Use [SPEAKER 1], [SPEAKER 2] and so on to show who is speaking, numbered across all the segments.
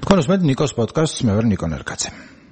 [SPEAKER 1] თქვენ უსმენთ ნიკოს პოდკასტს, მე ვარ ნიკო ნერკაძე.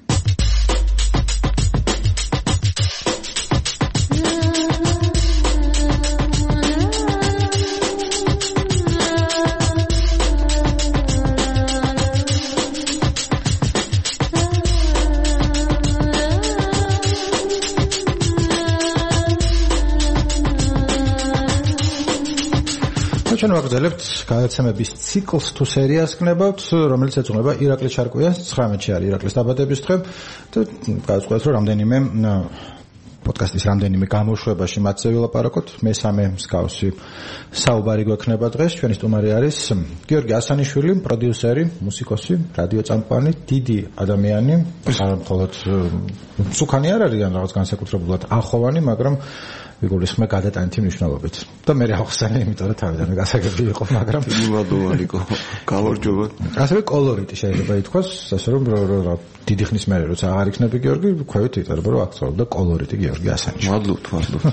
[SPEAKER 1] ჩვენ ვაგრძელებთ გადაცემების ციკლს თუ სერიას გნებავთ, რომელიც ეძღვნება ირაკლი ჩარკვიანს. 19-ში არის ირაკლის დაბადების დღე და გავწყვეტ, რომ რამდენიმე პოდკასტის რამდენიმე გამოშვებაში მათზე ვილაპარაკოთ. მესამე მსგავსი საუბარი გვექნება დღეს. ჩვენი სტუმარი არის გიორგი ასანიშვილი, პროდიუსერი, მუსიკოსი, რადიოწამყვანი, დიდი ადამიანი, მხოლოდ მსუქანი არ არის ან რაღაც განსაკუთრებულად ახოვანი, მაგრამ ვიგულისხმე გადატანითი მნიშვნელობით. და მე ახსენე, იმიტომ რომ თავიდანვე გასაგები იყო, მაგრამ
[SPEAKER 2] იმადოვანიკო, გამარჯობა.
[SPEAKER 1] ასევე კოლორიტი შეიძლება ითქვას, ასე რომ დიდი ხნის მერე როცა აღარ იქნები გიორგი, ქვევით იტარება, რომ აქცხოვრობდა კოლორიტი გიორგი ასანიშვილი.
[SPEAKER 2] მადლობთ.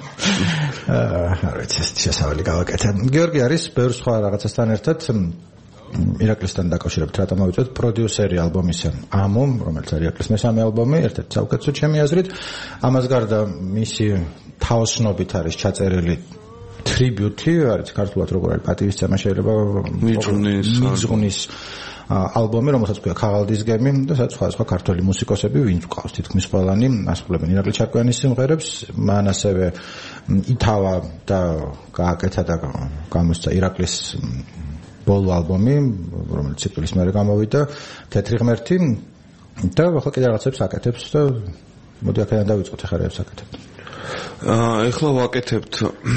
[SPEAKER 1] არ ვიცი, ეს შესავალი გავაკეთე. გიორგი არის ბევრ სხვა რაღაცასთან ერთად ირაკლისთან დაკავშირებით რატომ მოვიწვევთ პროდიუსერი ალბომის ამო, რომელიც არის ირაკლის მესამე ალბომი, ერთ-ერთი საუკეთესო ჩემი აზრით. ამას გარდა მისი თაოსნობით არის ჩაწერილი ტრიბიუტი, არის ქართულად როგორ არის პატივისცემა შეიძლება მიძღვნის ალბომი, რომელსაც ქვია ქაღალდის გემი და სადაც სხვა ქართველი მუსიკოსები, ვინც ყავს თითქმის ყველანი, ასრულებენ ირაკლი ჩარკვიანის სიმღერებს. მან ასევე ითავა და გააკეთა და გამოსცა ირაკლის ბოლო ალბომი, რომელიც ციკლის მერე გამოვიდა, თეთრი ღმერთი და ახლა კიდე რაღაცებს აკეთებს და მოდი აქედან დავიწყოთ ახლა რაებს აკეთებთ.
[SPEAKER 2] ეხლა ვაკეთებთ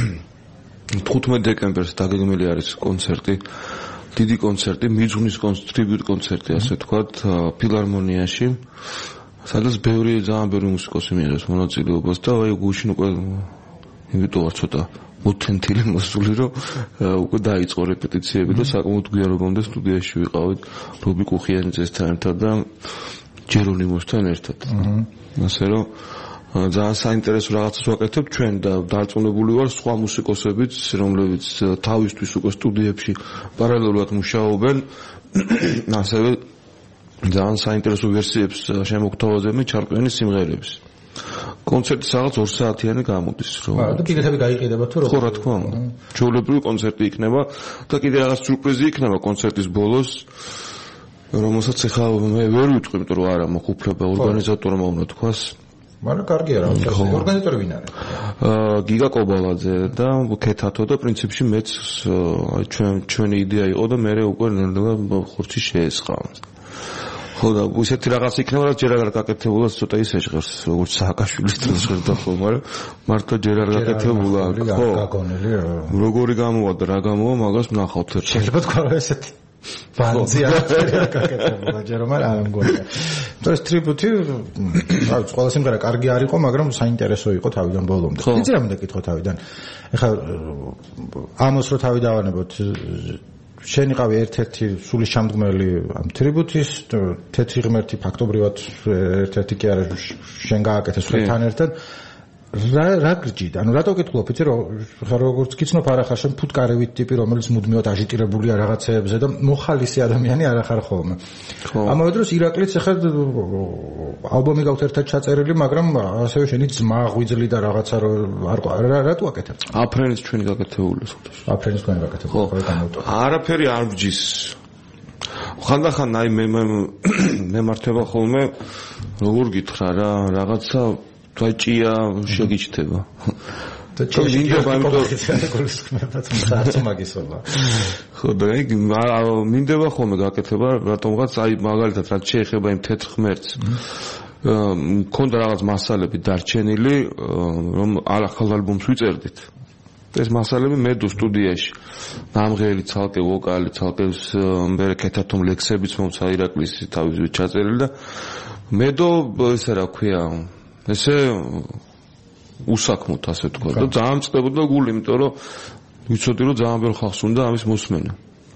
[SPEAKER 2] 15 დეკემბერს დაგეგმილი არის კონცერტი, დიდი კონცერტი, მიძღვნის ტრიბიუტ კონცერტი, ასე ვთქვათ, ფილარმონიაში, სადაც ძალიან ბევრი მუსიკოსი მიიღებს მონაწილეობას და აი გუშინ უკვე იმიტომ ვარ ცოტა მუთენთილი მოსული, რომ უკვე დაიწყო რეპეტიციები და საკმაოდ გვიარობამდე სტუდიაში ვიყავით რობი კუხიანიძესთან ერთად და ჯერონიმოსთან ერთად. ასე რომ ძალიან საინტერესო რაღაცას ვაკეთებ ჩვენ და დარწმუნებული ვარ სხვა მუსიკოსებიც, რომლებიც თავისთვის უკვე სტუდიებში პარალელურად მუშაობენ, ასევე ძალიან საინტერესო ვერსიებს შემოგთავაზებენ ჩარკვიანის სიმღერების. კონცერტი რაღაც 2 საათიანი გამოდის, რომ
[SPEAKER 1] და ბილეთები გაიყიდება თუ
[SPEAKER 2] ხო, რა თქმა უნდა. ჩვეულებრივი კონცერტი იქნება და კიდე რაღაც სიურპრიზი იქნება კონცერტის ბოლოს, რომელსაც ახლა მე ვერ ვიტყვი, იმიტომ რომ არა მოხუფლება ორგანიზატორმა უნდა თქვას. მაგრამ კარგია რა, ორგანიზატორი ვინ არის? გიგა კობალაძე და ქეთათო და პრინციპში მეც აი ჩვენი იდეა იყო და მე უკვე ნელ-ნელა ხორცი შეესყა. ხო და ისეთი რაღაც იქნება, რომ ჯერ აღარ გაკეთებულა, ცოტა ისე ჟღერს, როგორც სააკაშვილის დროს ჟღერდა ხო, მაგრამ მართლა ჯერ არ გაკეთებულა, ხო. გაგონილი რა. როგორი გამოვიდა, რა გამოვა, მაგას ვნახავთ ერთ.
[SPEAKER 1] შეიძლება თქვა ესეთი ბანძი არ გაკეთებულა, ჯერ რომ არ ამგონია. ეს ტრიბუტი, რა ვიცი, ყველა სიმღერა კარგი არ იყო, მაგრამ საინტერესო იყო თავიდან ბოლომდე. იცი რა მინდა კითხო თავიდან. ეხლა ამოს რო თავი დავანებოთ, შენ იყავი ერთ-ერთი სულის ჩამდგმელი ამ ტრიბუტის, თეთრი ღმერთი ფაქტობრივად ერთ-ერთი კი არის შენ გააკეთე სხვებთან ერთად. რა გრჯიდა? ანუ რატო გითხულობ, იცი რომ როგორც გიცნობ არა ხარ შენ ფუტკარევით ტიპი, რომელიც მუდმივად აჟიტირებულია რაღაცეებზე და მოხალისი ადამიანი არ ახარ ხოლმე. ამავე დროს ირაკლიც ახლა ალბომი გაქვთ ერთად ჩაწერილი, მაგრამ ასევე შენი ძმა ღვიძლი და რაღაცა რატო აკეთებ?
[SPEAKER 2] აფრენის ჩვენი გაკეთებული სულ.
[SPEAKER 1] აფრენის თქვენი გაკეთებული, ხო, გამოვტო.
[SPEAKER 2] არაფერი არ ვჯის. ხანდახან აი მე მართება ხოლმე როგორ გითხრა რა, რაღაცა დაჭია შეგიჩდება.
[SPEAKER 1] და მინდება იმიტომ მაგისოლა.
[SPEAKER 2] ხო და მინდება ხოლმე გაკეთება, რატომღაც აი მაგალითად რაც შეეხება იმ თეთრ ღმერთს. მქონდა რაღაც მასალები დარჩენილი, რომ ახალ ალბომს ვიწერდით. ეს მასალები მე დო სტუდიაში. ნამღერი, ცალკე ვოკალი, ცალკე მერეკეთათომ ლექსებიც მომცა ირაკლის თავისივე ჩაწერილი და მე დო ესე რა ქვია ესე უსაქმოდ ასე თქვა და ძალიან წდებოდა გული, იმიტომ რომ ვიცოდი რომ ძალიან ბევრ ხალხს უნდა ამის მოსმენა.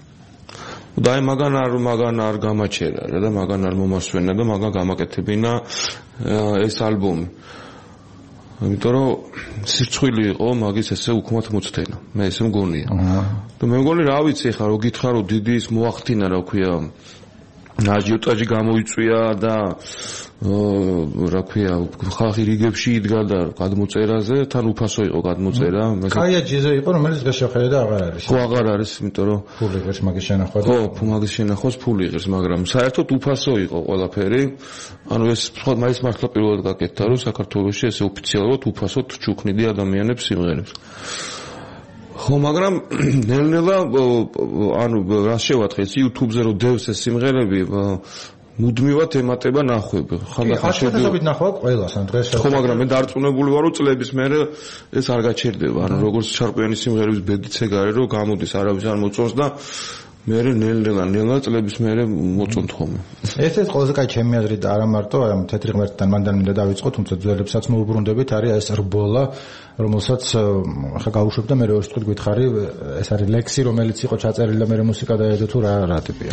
[SPEAKER 2] და აი მაგან არ გამაჩერა რა და მაგან არ მომასვენა და მაგან გამაკეთებინა ეს ალბომი. იმიტომ რომ სირცხვილი იყო მაგის ესე უკმათ მოცდენა. მე ესე მგონია. და მე მგონი რა ვიცი ხა რო გითხარო დიდი ის მოახდინა რა ქვია აჯიოტაჟი გამოიწვია და რა ქვია ხალხი რიგებში იდგა და გადმოწერაზე თან უფასო იყო გადმოწერა.
[SPEAKER 1] კაია ჯიზე იყო რომელიც დღეს შეხედე და აღარ არის.
[SPEAKER 2] ხო აღარ არის, იმიტომ რომ
[SPEAKER 1] ფული ღირს მაგის შენახვა.
[SPEAKER 2] ხო, მაგის შენახვას ფული ღირს, მაგრამ საერთოდ უფასო იყო ყველაფერი. ანუ ეს მაინც მართლა პირველად გაკეთდა, რომ საქართველოში ესე ოფიციალურად უფასოდ ჩუქნიდი ადამიანებს სიმღერებს. ხო, მაგრამ ნელ-ნელა ანუ რა შევათხე, YouTube-ზე რო დევს ეს სიმღერები მუდმივად ემატება ნახვები.
[SPEAKER 1] ხალხაშობით ნახვა ყველას ან დღეს.
[SPEAKER 2] ხო, მაგრამ მე დარწმუნებული ვარ, რომ წლების მერე ეს არ გაჩერდება. ანუ როგორც ჩარკვიანი სიმღერების ბედიც ეგ არის, რომ გამოდის არავის არ მოწონს და მე ნელ-ნელა წლების მერე მოწონთ ხოლმე.
[SPEAKER 1] ერთ-ერთი ყველაზე კაი ჩემი აზრით არა მარტო ამ თეთრი ღმერთთან მანდან მინდა დავიწყო, თუმცა ძველებსაც მოუბრუნდებით, არის ეს რბოლა, რომელსაც ხა გავუშვებ და მე რო ვსიტყვით გითხარი, ეს არის ლექსი, რომელიც იყო ჩაწერილი და მე მუსიკა დაედო თუ რა ტიპია.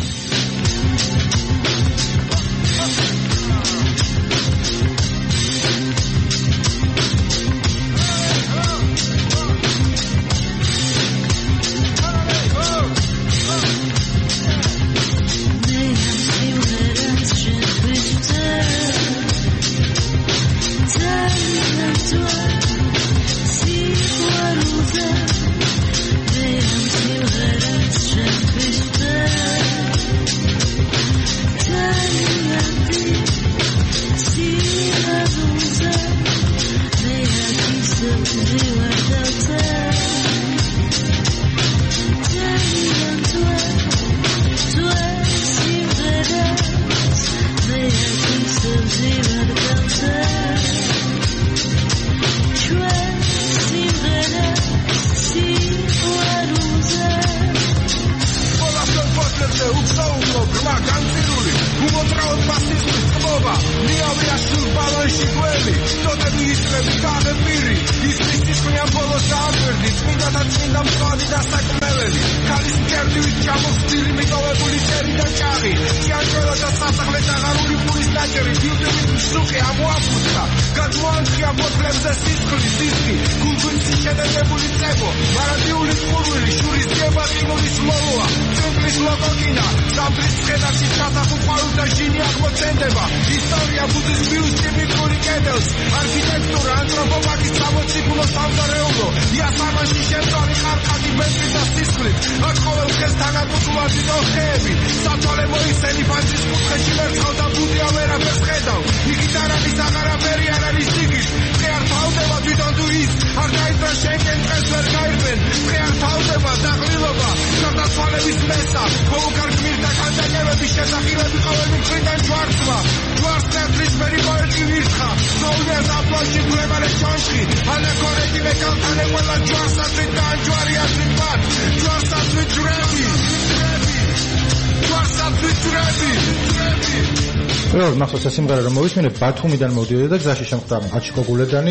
[SPEAKER 1] მახსოვს ეს სიმღერა რომ მოვისმინე ბათუმიდან მოდიოდა და გზაში შემხვდა აჩიკოგულედანი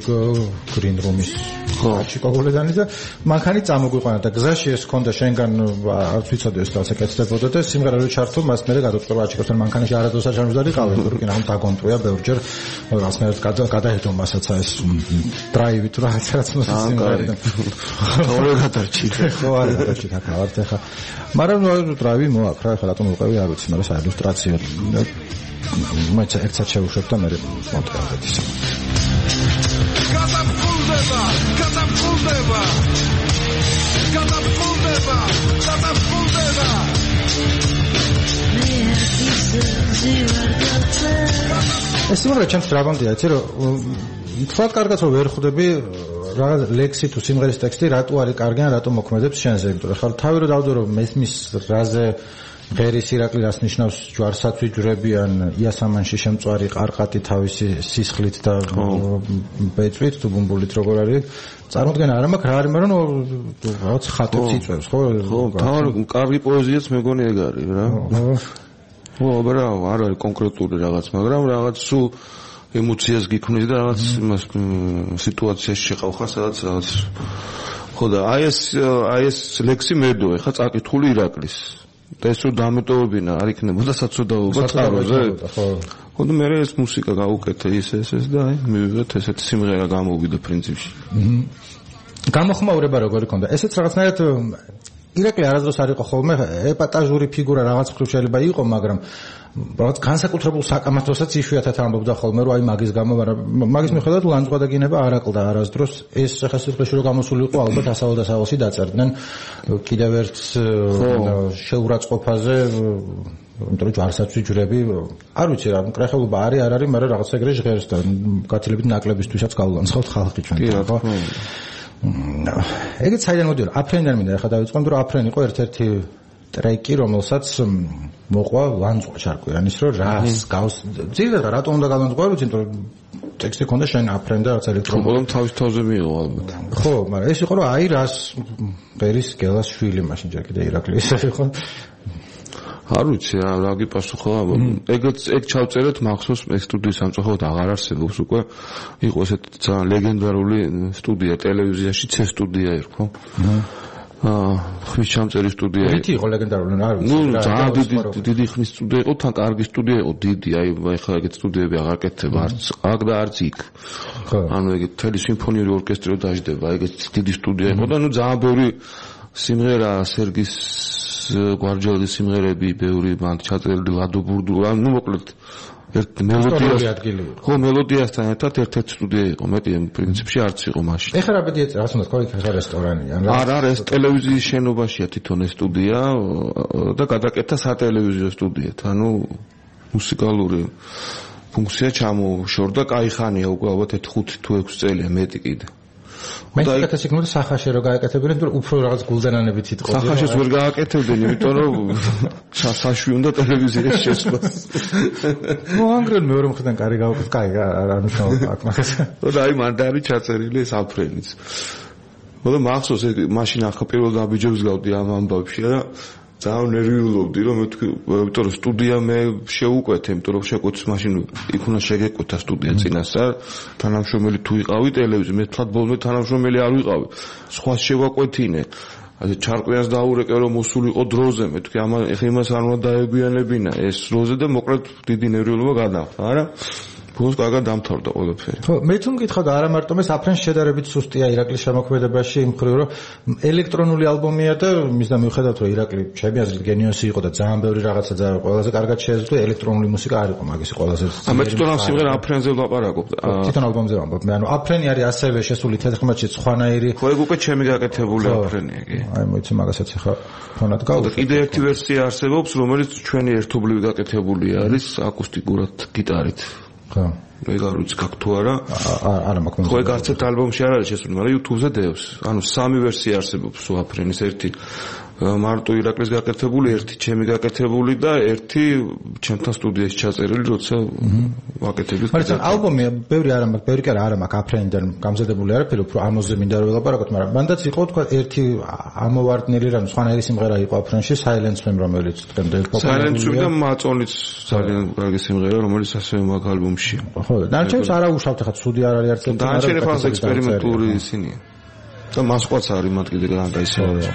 [SPEAKER 1] გრინ რუმის აჩიკოგულედანი და მანქანი წამოგვიყვანა და გზაში ეს ქონდა შენგან არც ვიცოდი ეს რაღაცა კეთდებოდა და სიმღერა რო ჩართო მას მერე გადაწყვეტა აჩიკოსთან მანქანაში არადოსა ჩამოვიდა ყავი რუკი ნახო დაგონტვია ბევრჯერ რაღაც მერე გადაედო მასაც ეს დრაივით რაღაც სიმღერიდან
[SPEAKER 2] ორი გადარჩი
[SPEAKER 1] ხო არა გადარჩი თაკავართ ახლა მაგრამ ნუ დრაივი მოაქრა ახლა რატომ უყევი არ ვიცი მაგრამ საილუსტრაციო მაინც ერთად შევუშვებ და მე მომტრევდეთ ისე. ეს სიმღერა ჩემს ტრაბანდია, იცი რომ თქვა კარგად რომ ვერ ხვდები რაღაც ლექსი თუ სიმღერის ტექსტი რატო არის კარგი ან რატო მოქმედებს შენზე, იმიტომ რომ ხალ თავი რომ დავდო რომ მის რაზე ღერის ირაკლი რას ნიშნავს ჯვარსაცვი ჯვრებიან იასამანში შემწვარი ყარყატი თავისი სისხლით და ბეწვით თუ ბუმბულით როგორ არის წარმოდგენა არა მაქვს რა არის მაგრამ რაღაც ხატებს იწევს ხო
[SPEAKER 2] თავი კარგი პოეზიაც მეგონი ეგ არის რა ხო ბრავა არ არის კონკრეტული რაღაც მაგრამ რაღაც სულ ემოციას გიქმნის და რაღაც იმას სიტუაციაში შეყავ სადაც რაღაც ხო და აი ეს ლექსი მედო ეხა წაკითხული ირაკლის და ეს რომ დამეტოვებინა არ იქნებოდა საცოდაობა წყაროზე ხო და მე ეს მუსიკა გავუკეთე ის და აი მივიღეთ ესეთი სიმღერა გამოვიდა პრინციპში
[SPEAKER 1] გამოხმაურება როგორი ქონდა ესეც რაღაცნაირად ირაკლი არასდროს არ იყო ხოლმე ეპატაჟური ფიგურა რაღაც მხრივ შეიძლება იყო, მაგრამ რაღაც განსაკუთრებულ საკამათოსაც იშვიათად ამბობდა ხოლმე, რომ აი მაგის გამო, მაგრამ მაგის მიხედვით ლანძღვადაგინება არ აკლდა არასდროს. ეს ხასიათში რომ გამოსულიყო, ალბათ ასავალ-დასავალში დაწერდნენ კიდევ ერთ შეურაცხყოფაზე, იმიტომ რომ ჯვარსაცვი ჯვრები, არ ვიცი რა, კრახელობა არის, არ არის, მაგრამ რაღაცა ეგრე ჟღერს და გაცილებით ნაკლებისთვისაც გავლანცხავთ ხალხი ჩვენ, ხო? ეგეც საიდან მოდიოდა, აფრენიდან მინდა ახლა დავიწყოთ, რომ აფრენი იყო ერთ-ერთი ტრეკი, რომელსაც მოყვა ლანძღვა ჩარკვიანის, რომ რას გავს, ძირითადად რატომ უნდა გალანძღვარო, იმიტომ რომ ტექსტი ქონდა შენ აფრენ და რაც ელექტრონული.
[SPEAKER 2] ხოლმე თავის თავზე მიიღო ალბათ.
[SPEAKER 1] ხო, მაგრამ ეს იყო რომ აი რას ბერის გელას შვილი მაშინ ჯერ კიდე ირაკლი ისე იყო.
[SPEAKER 2] არ ვიცი რა გიპასუხა, ეგ ჩავწერეთ მახსოვს ეს სტუდიის სამწუხაროდ აღარ არსებობს უკვე. იყო ესეთი ძალიან ლეგენდარული სტუდია ტელევიზიაში, C სტუდია ერქვა. ხმის ჩამწერი სტუდია.
[SPEAKER 1] რითი იყო ლეგენდარული, არ ვიცი.
[SPEAKER 2] ნუ ძალიან დიდი ხმის სტუდია იყო, თან კარგი სტუდია იყო, დიდი, აი ხა ეგეთ სტუდიები აღარ კეთდება, არც აქ და არც იქ. ანუ ეგეთ მთელი სიმფონიური ორკესტრი რო დაждდება, ეგეთ დიდი სტუდია იყო და ნუ ძალიან ბევრი სიმღერა სერგის გვარჯალის სიმღერები, ბევრი მან ჩაწერილი ლადო ბურდულა, ნუ მოკლედ ერთ მელოდიას ადგილი იყო. ხო, მელოდიასთან ერთად ერთ-ერთი სტუდია იყო, მეტი პრინციპში არც იყო მაშინ.
[SPEAKER 1] ეხლა რა ბედია წერას უნდა თქვა, იქ ხა რესტორანია.
[SPEAKER 2] არა, ეს ტელევიზიის შენობაშია თვითონ ეს სტუდია და გადაკეთდა სატელევიზიო სტუდიად. ანუ მუსიკალური ფუნქცია ჩამოშორდა, კაი ხანია უკვე ალბათ 5 თუ 6 წელია მეტი კიდე.
[SPEAKER 1] მეც იქნება სახაში რომ გააკეთებდნენ, თუ უფრო რაღაც გულდენანებით იტყოდნენ.
[SPEAKER 2] სახაშიც ვერ გააკეთებდნენ, იმიტომ რომ საშვი უნდა ტელევიზიაში შესვლას.
[SPEAKER 1] ნუ ანგრენ მეორე მხრიდან კარი გავაკეთე, კაი, არ მნიშვნელობა აქვს მაგას.
[SPEAKER 2] და აი მან და არის ჩაწერილი ეს აფრენიც. მაგრამ მახსოვს ეგ მაშინ ახლა პირველ დაბიჯებს გავდი ამ ამბავში და ძალიან ნერვიულობდი, რომ მე თქვი, იმიტომ რომ სტუდია მე შეუკვეთე, იმიტომ რომ შეკვეთვის მაშინ იქ უნდა შეგეკვეთა სტუდია წინასწარ, თანამშრომელი თუ იყავი ტელევიზია, მე თქვა ბოლომდე თანამშრომელი არ ვიყავი, სხვა შევაკვეთინე. ასე ჩარკვიანს დაურეკე რომ მოსულიყო დროზე, მე თქვი ეხა იმას არ უნდა დაეგვიანებინა ეს დროზე და მოკლედ დიდი ნერვიულობა გადაახდა, არა? ბოლოს კარგად დამთავრდა ყველაფერი.
[SPEAKER 1] ხო, მე თუ მკითხავ და არა მარტო ეს აფრენს შედარებით სუსტია ირაკლის შემოქმედებაში, იმ მხრივ რომ ელექტრონული ალბომია და მის და მიუხედავად რომ ირაკლი ჩემი აზრით გენიოსი იყო და ძალიან ბევრი რაღაცა ძალიან ყველაზე კარგად შეეძლო, ელექტრონული მუსიკა არ იყო მაგის ყველაზე.
[SPEAKER 2] მე თვითონ ამ სიმღერა აფრენზე ვლაპარაკობ.
[SPEAKER 1] თვითონ ალბომზე ვამბობ. მე ანუ აფრენი არის ასევე შესული თეთრხმაში სხვანაირი.
[SPEAKER 2] ხო, ეგ უკვე ჩემი გაკეთებული აფრენია, კი.
[SPEAKER 1] აი მოიცი მაგასაც ახლა ფონად გავუშვებ.
[SPEAKER 2] კიდე ერთი ვერსია არსებობს, რომელიც ჩვენი ერთობლივი გაკეთებული არის აკუსტიკურად გიტარით.
[SPEAKER 1] ხო.
[SPEAKER 2] ეგ არ ვიცი გაკ თუ არა.
[SPEAKER 1] არა მაქვს.
[SPEAKER 2] ხო, ეგ არც ერთ ალბომში არ არის შესული, მაგრამ YouTube-ზე დევს. ანუ 3 ვერსია არსებობს აფრენის, ერთი მარტო ირაკლის გაკეთებული, ერთი ჩემი გაკეთებული და ერთი ჩემთან სტუდიაში ჩაწერილი, როცა ვაკეთებდი.
[SPEAKER 1] მაგრამ ალბომი ბევრი არა მაქვს, ბევრი კი არა მაქვს აფრენიდან გამზადებული არაფერი, უფრო ამოზე მინდა რომ ველაპარაკოთ, მაგრამ მანდაც იყო თქვა ერთი ამოვარდნილი რამ სხვანაირი სიმღერა იყო აფრენში, Silence Swim, რომელიც დღემდე პოპულარულია.
[SPEAKER 2] Silence Swim და მაწონიც ძალიან კარგი სიმღერა, რომელიც ასევე მაგ ალბომში.
[SPEAKER 1] ხო, დანარჩენს არა უშავთ ხა ცუდი არ არის არც ერთი.
[SPEAKER 2] დანარჩენი ფაზა ექსპერიმენტული ისინია. და მასყვაც არის მათ კიდე გადაისაუბრა.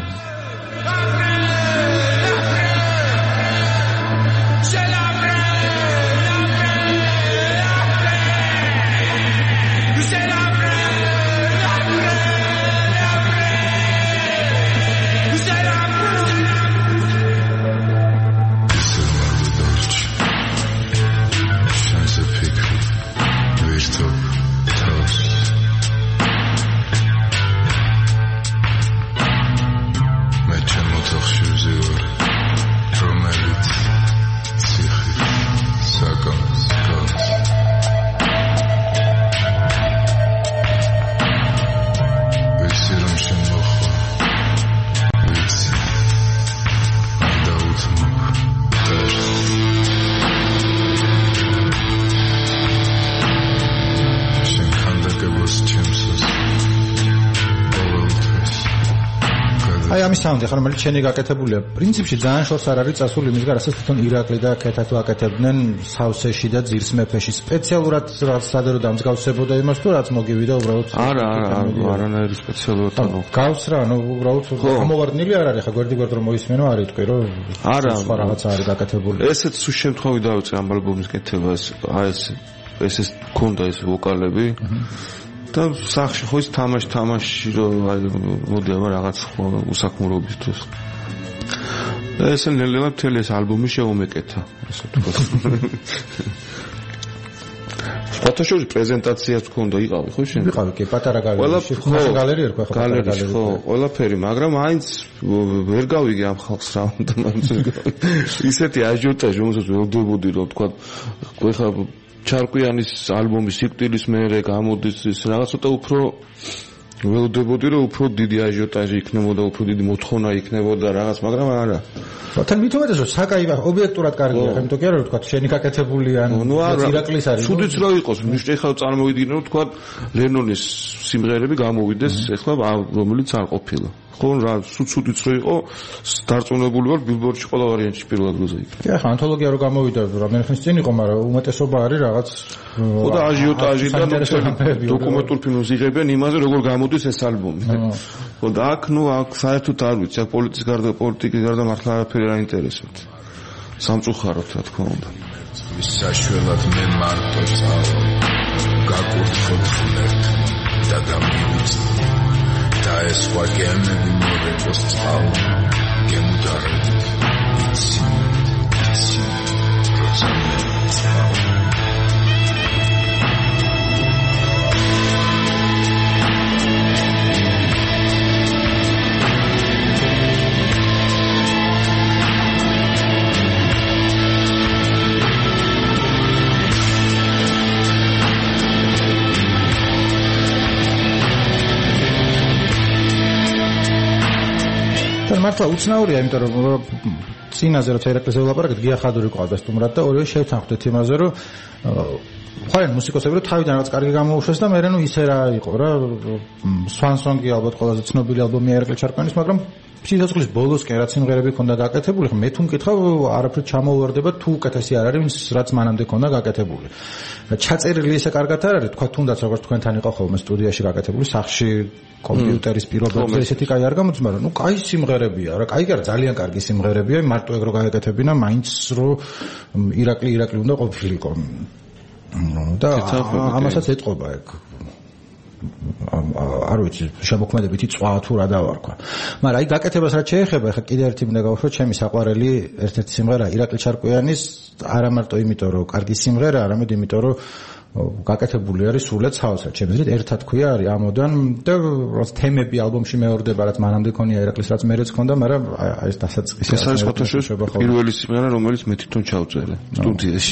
[SPEAKER 1] საუნდი ახლა რომელიც შენი გაკეთებულია პრინციპში ძალიან შორს არ არის წასული იმის გარდა რასაც თვითონ ირაკლი და ქეთათო აკეთებდნენ სავსეში და ძირს მეფეში სპეციალურად რაც სადერო დამსგავსებოდა იმას თუ რაც მოგივიდა უბრალოდ
[SPEAKER 2] არა არანაირი სპეციალურად
[SPEAKER 1] გავს რა ანუ უბრალოდ ამოვარდნილი არ არის ხა გვერდ რომ მოისმენო არ იტყვი რომ
[SPEAKER 2] არა
[SPEAKER 1] სხვა რაღაცა არის გაკეთებული
[SPEAKER 2] ესეც სულ შემთხვევით დავიწყე ამ ალბომის კეთებას ეს ქონდა ეს ვოკალები და სახში ხო ის თამაში რომ აი მოდი აბა რაღაც უსაქმურობის დროს ესე ნელ-ნელა მთელი ეს ალბომი შევომეკეთა ასე თქვა ფოტოშოპის პრეზენტაციაც გქონდა იყავი ხო შენ?
[SPEAKER 1] ვიყავი კი პატარა გალერეაში გალერეა ხო
[SPEAKER 2] გალერეაში ხო ყველაფერი მაგრამ აინც ვერ გავიგე ამ ხალხს რა უნდა ისეთი აჟიოტაჟი რომელსაც ველოდებოდი რომ თქვა ხა ჩარკვიანის ალბომის სიკვდილის მერე გამოდის ის რაღაც ცოტა უფრო ველოდებოდი რომ უფრო დიდი აჟიოტაჟი იქნებოდა უფრო დიდი მოთხოვნა იქნებოდა რაღაც მაგრამ არა
[SPEAKER 1] თან მithumetes რომ საკაი ობიექტურად კარგია ხა იმიტომ კი არა რომ თქვა შენი გაკეთებული ან ირაკლის არის
[SPEAKER 2] ცუდიც რა იყოს ნიშნე ხა წარმოვიდგინე რომ თქვა ლენონის სიმღერები გამოვიდეს ეხლა რომელიც არ ყოფილა ხო რა ცუდიც რო იყო დარწმუნებული ვარ ბილბორდში ყველა ვარიანტში პირველ ადგილზე იქნება
[SPEAKER 1] კი ხა ანთოლოგია რო გამოვიდა რამდენი ხნის წინ იყო მაგრამ უმეტესობა არის რაღაც
[SPEAKER 2] ხო და აჟიოტაჟი და დოკუმენტურ ფილმს იღებენ იმაზე როგორ გამოდის ეს ალბომი ხო და აქ ნუ აქ საერთოდ არ ვიცი აქ პოლიტიკის გარდა მართლა არაფერი არ ინტერესებთ სამწუხაროდ რა თქმა უნდა
[SPEAKER 3] საშველად მე მარტო წავალ გაკურთხოთ ღმერთ და გამივიწვი და ეს სხვა გემები მოვეკოს წყალ გემუდარებით იცი როცა წყალ
[SPEAKER 1] მართლა უცნაურია, იმიტომ რომ წინაზე როცა ირაკლისზე ვლაპარაკეთ, გია ხადური ყავდა სტუმრად და ორივე შევთანხმდით იმაზე, რომ ხარენ მუსიკოსები რომ თავიდან რაღაც კარგი გამოუშვეს და მერე ნუ ისე რა იყო რა, სვანსონგი ალბათ ყველაზე ცნობილი ალბომია ირაკლი ჩარკვანის, მაგრამ სიცოცხლის ბოლოსკენ რაც სიმღერები ქონდა გაკეთებული, ხო მე თუ მკითხავ, არაფრით ჩამოვარდება თუ უკეთესი არ არის, რაც მანამდე ქონდა გაკეთებული. ჩაწერილი ისე კარგად არ არის, თქვა თუნდაც როგორც თქვენთან იყო ხოლმე სტუდიაში გაკეთებული, სახში კომპიუტერის პირობებზე ესეთი კაი არ გამოდის, მაგრამ ნუ კაი სიმღერებია რა, კაი კი არა, ძალიან კარგი სიმღერებია, მარტო ეგ რო გაეკეთებინა, მაინც რო ირაკლი უნდა ყოფილიყო. და ამასაც ეტყობა ეგ. არ ვიცი, შემოქმედებითი წვა თუ რა დავარქვა. მაგრამ აი გაკეთებას რაც შეეხება, ხა კიდე ერთი მინდა გავუშვათ, ჩემი საყვარელი ერთ-ერთი სიმღერა ირაკლი ჩარკვიანის, არა მარტო იმიტომ რომ კარგი სიმღერა, არამედ იმიტომ რომ გაკეთებული არის სრულად საოცრად. ჩემი აზრით ერთად ქვია არის ამოდან და რაც თემები ალბომში მეორდება, რაც მანამდე ქონია ირაკლის, რაც მერეც ქონდა, მაგრამ აი ეს დასაწყისი
[SPEAKER 2] ეს არის ფოტოშოპის პირველი სიმღერა, რომელიც მე თვითონ ჩავწერე სტუდიაში.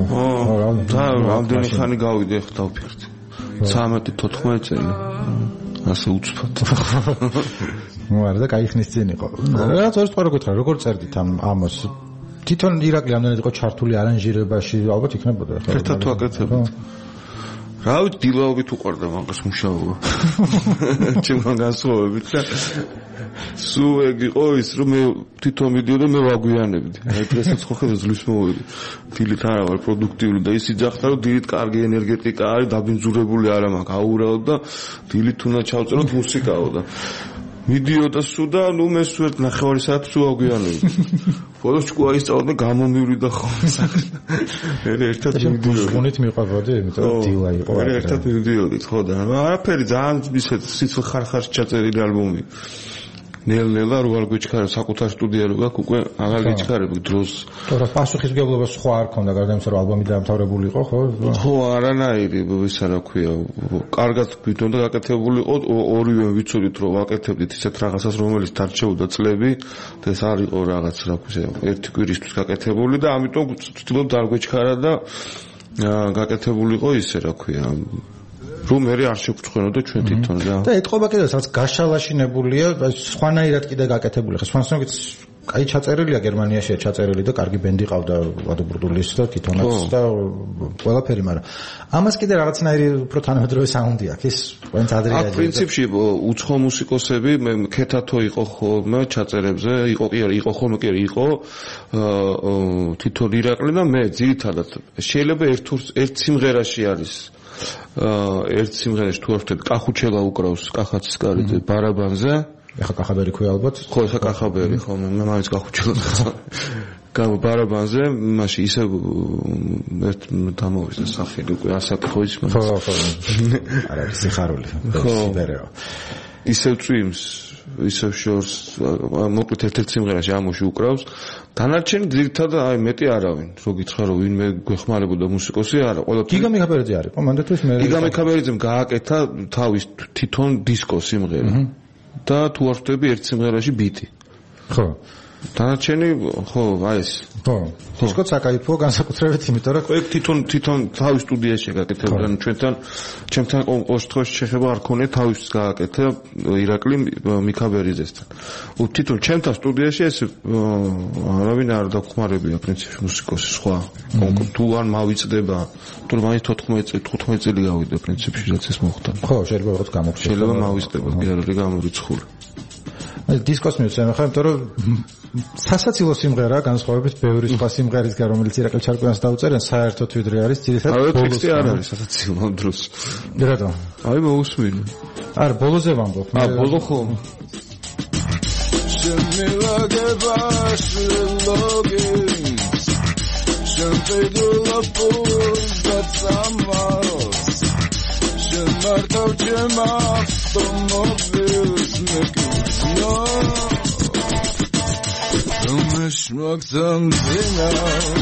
[SPEAKER 2] რამდენი ხანი გავიდე ხა დავფიქრდი 13-14 წელი ასე უცბად.
[SPEAKER 1] მოარ და кай ხნის წინ იყო. რაც ორს თქვა როგორ როგორ წერდით ამას? თვითონ ირაკლი ამდენად იყო ჩართული არანჟირებაში, ალბათ იქნებოდა ხო?
[SPEAKER 2] ერთად ვაკეთებთ. რა ვიცი, დილაობით უყარდა მაგას მუშაობა. ჩემთან განსხვავებით და სულ ეგ იყო ის, რომ მე თვითონ მიდიოდა მე ვაგვიანებდი. აი დღესაც ხო ხედავ ზლის მოვიდი. დილით არა ვარ პროდუქტიული და ის იძახდა რომ დილით კარგი ენერგეტიკა არის, დაბინძურებული არა მაქვს, აურაო და დილით უნდა ჩავწეროთ მუსიკაო და მიდიოდა სულ და ნუ მე სულ ნახევარი საათი სულ აგვიანებდი. ბოლოს ჭკუა ისწავლე გამომივრიდა ხოლმე. მე ერთად მიდიოდი.
[SPEAKER 1] ხუნით მიყვებოდი, იმიტომ რომ დილა იყო.
[SPEAKER 2] მე ერთად მიდიოდით ხო და არაფერი ძალიან ისეთ სიცოცხლე ხარხარში ჩაწერილი ალბომი. ნელ-ნელა რო არ გვიჩქარა საკუთარ სტუდია რო გაქვს უკვე აღარ გიჩქარებ დროს.
[SPEAKER 1] თორე პასუხისმგებლობა სხვა არ ქონდა, გარდა იმისა რომ ალბომი დაამთავრებული იყო, ხო?
[SPEAKER 2] ხო, არანაირი, ისა რა ქვია, კარგად გვითონდა გაკეთებული იყო, ორივე ვიცოდით რომ ვაკეთებდით ისეთ რაღაცას, რომელიც დარჩეოდა წლები და ეს არ იყო რაღაც რა ქვია, ერთი კვირისთვის გაკეთებული და ამიტომ ვცდილობ არ გვიჩქარა და გაკეთებული იყო ისე რა ქვია. რომ მე არ შევწყვენოდო ჩვენ თვითონ რა.
[SPEAKER 1] და ეთყობა კიდევ რაც გაშალაშინებულია, სხვანაირად კიდე გაკეთებული. ხა სვანსონგიც კაი ჩაწერილია გერმანიაშია ჩაწერილი და კარგი ბენდი ყავდა ვადობურდულის და თვითონაც და ყველაფერი, მაგრამ ამას კიდე რაღაცნაირი უფრო თანამედროვე საუნდი აქვს. ის ვენც ადრეა.
[SPEAKER 2] აქ პრინციპში უცხო მუსიკოსები მე ქეთათო იყო ხოლმე ჩაწერებზე, იყო ხოლმე კი იყო თვითონ ირაკლი და მე ძირითადად შეიძლება ერთ სიმღერაში არის ერთ სიმღერაში თუ არ ვთქვი კახუჩელა უკრავს კახაცის კარიძე ბარაბანზე. ეხა კახაბერი ქვია ალბათ. ხო, ეხა კახაბერი ხო, მე მაინც კახუჩელა გავ ბარაბანზე, მაშინ ისე ერთ დამოვიდა სახელი უკვე ასაკ ხო ის მაგას. ხო, ხო. არა, სიხარული. სიბერეო. ისევ წვიმს, ისევ შორს, მოკლედ ერთ-ერთ სიმღერაში ამოში უკრავს. დანარჩენი ძირითადად აი მეტი არავინ. რო გითხრა რომ ვინმე გვეხმარებოდა მუსიკოსი არა, ყველაფერი. გიგა მიქაბერიძე არის. ხო, მანდ თუ ის მე. გიგა მიქაბერიძემ გააკეთა თავის თვითონ დისკო სიმღერა. და თუ არ ვთქვი ერთ სიმღერაში ბიტი. ხო. დანარჩენი ხო, აი ეს. ხო. დისკოც აკაიფო განსაკუთრებით, იმიტომ რომ ეგ თვითონ თავის სტუდიაში გაკეთებდა, ჩემთან ყოველ შემთხვევაში შეხება არ ქონია თავის გააკეთა ირაკლი მიქაბერიძესთან. თვითონ ჩემთან სტუდიაში ეს არავინ არ დაგხმარებია პრინციპში მუსიკოსი სხვა. თუ არ მავიწდება, თუ მაინც 14 წელი გავიდა პრინციპში რაც ეს მოხდა. ხო, შეიძლება ვიღაც გამოგვიჩნდა. შეიძლება მავიწდება, კი არა გამორიცხული. დისკოს მივცემ ხა, იმიტომ რომ სასაცილო სიმღერა განსხვავებით ბევრი სხვა სიმღერისგან, რომელიც ირაკლი ჩარკვიანს დაუწერენ, საერთოდ ვიდრე არის ძირითადად ბოლოს. ტექსტი არ არის სასაცილო ამ დროს. რატო? აი მოусმინე. არა, ბოლოზე ვამბობ. ბოლო ხო. Schmuck zum Singer.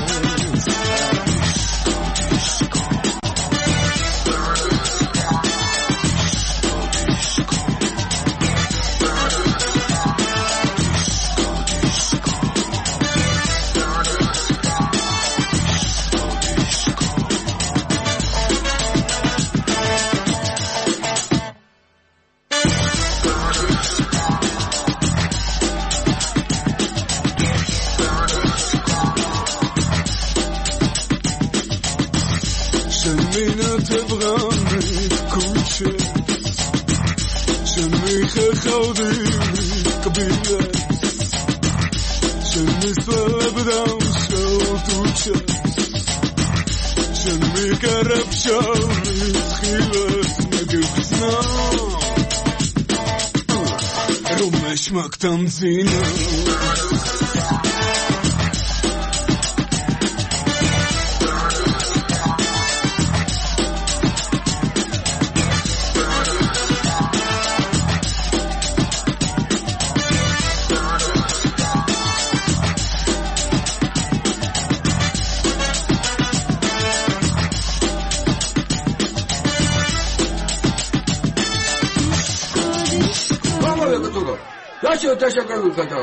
[SPEAKER 2] Tanzina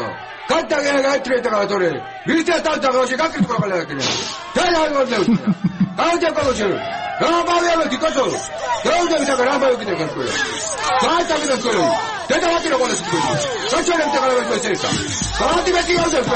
[SPEAKER 2] Canta que la gaita que te va a torrer. Viste tanta cosa que te va a galar. Dale algo de
[SPEAKER 4] Audio Kolochu. Rambayo Dikoso. Don't take a Rambayo Dikoso. Try to get a school. They don't want to go to school. Such a little bit. How do you get the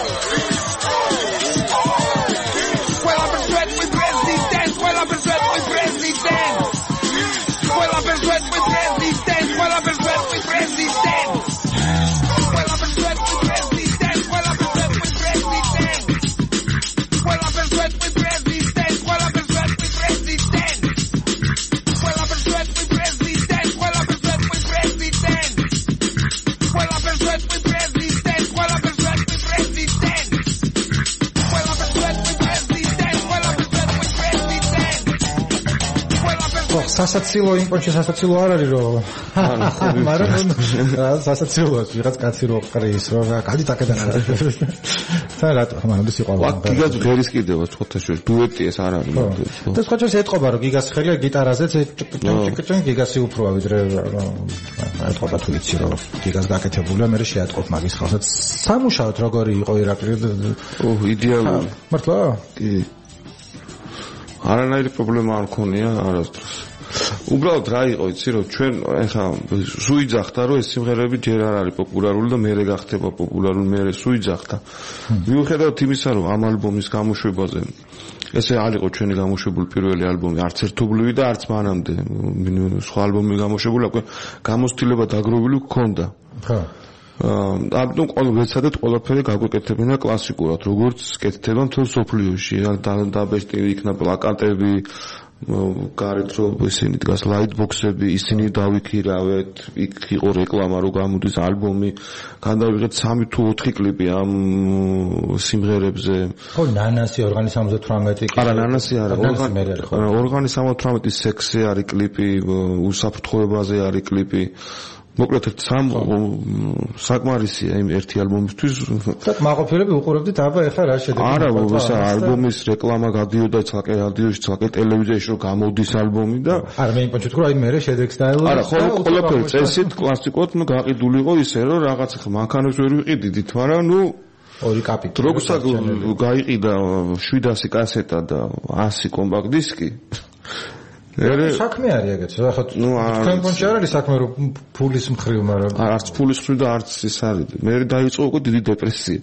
[SPEAKER 4] Well up and sweat with resistance. Well up and sweat with resistance. Well up and sweat with resistance. Well up and sweat with resistance. Well up and sweat with resistance. Well up and sweat with resistance. Well up and sweat with resistance. Well up and sweat with resistance. Well up and sweat with resistance. Well up and sweat with resistance. Well up and sweat with resistance. Well up and sweat with resistance. Well up and sweat with resistance. Well up and sweat with resistance. Well up and
[SPEAKER 1] სასაცილო იმპონში სასაცილო არ არის რომ მაგრამ სასაცილოა ვიღაც კაცი რო ყრის რომ გადი თაკედან არა და რატო მაგრამ ის იყო
[SPEAKER 2] გიგას ღერის კიდევა ფოტოშოპში დუეტი ეს არ არის
[SPEAKER 1] და სხვა ჩას ეთყობა რომ გიგას ხელია გიტარაზეც ჭკჭკჭკ გიგასი უფროა ვიდრე ეთყობა თუ იცი რომ გიგას გაკეთებულია მე შეატყობ მაგის ხალხსაც სამუშაოდ როგორი იყო ირაკლი
[SPEAKER 2] იდეალური
[SPEAKER 1] მართლა
[SPEAKER 2] კი არანაირი პრობლემა არ მქონია არასდროს უბრალოდ რა იყო იცი რომ ჩვენ ეხა სუიძახდა რომ ეს სიმღერები ჯერ არ არის პოპულარული და მერე გახდება პოპულარული მერე სუიძახდა მიუხედავად იმისა რომ ამ ალბომის გამოშვებაზე ესე არ იყო ჩვენი გამოშვებული პირველი ალბომი არც ერთობლივი და არც მანამდე სხვა ალბომი გამოშვებული უკვე გამოცდილება დაგროვილი გქონდა
[SPEAKER 1] ხო
[SPEAKER 2] ანუ ვეცადეთ ყველაფერი გაგვეკეთებინა კლასიკურად როგორც კეთდება მთელ სოფლიოში დაბეჭდილი იქნა პლაკატები გარეთ რომ ისინი დგას ლაიტბოქსები ისინი დავიქირავეთ იქ იყო რეკლამა რომ გამოდის ალბომი გადავიღეთ 3 თუ 4 კლიპი ამ სიმღერებზე
[SPEAKER 1] ხო ნანასი ორგანი 78
[SPEAKER 2] არა ნანასი არა ორგანი 78 სექსი არის კლიპი უსაფრთხოებაზე არის კლიპი მოკლედ საკმარისია იმ ერთი ალბომისთვის
[SPEAKER 1] და მაყოფილები უყურებდით აბა ეხლა რა შედეგი
[SPEAKER 2] არა ეს ალბომის რეკლამა გადიოდა ცალკე რადიოში ცალკე ტელევიზიაში რომ გამოდის ალბომი და
[SPEAKER 1] არა მე იმპონჩით რომ აი მე შედეგს დაელოდა
[SPEAKER 2] არა ხო ყველაფერი წესით კლასიკურად გაყიდული იყო ისე რომ რაღაც მანქანებს ვერ ვიყიდით მაგრამ ნუ
[SPEAKER 1] ორი კაპიტი
[SPEAKER 2] როგორ გაიყიდა 700 კასეტა და 100 კომპაქტ დისკი
[SPEAKER 1] საქმე არის ეგეც ახლა თქვენ პონჩი არ არის საქმე რომ ფულის მხრივ მაგრამ
[SPEAKER 2] არც ფულის მხრივ და არც ის არის მე დაიწყო უკვე დიდი დეპრესია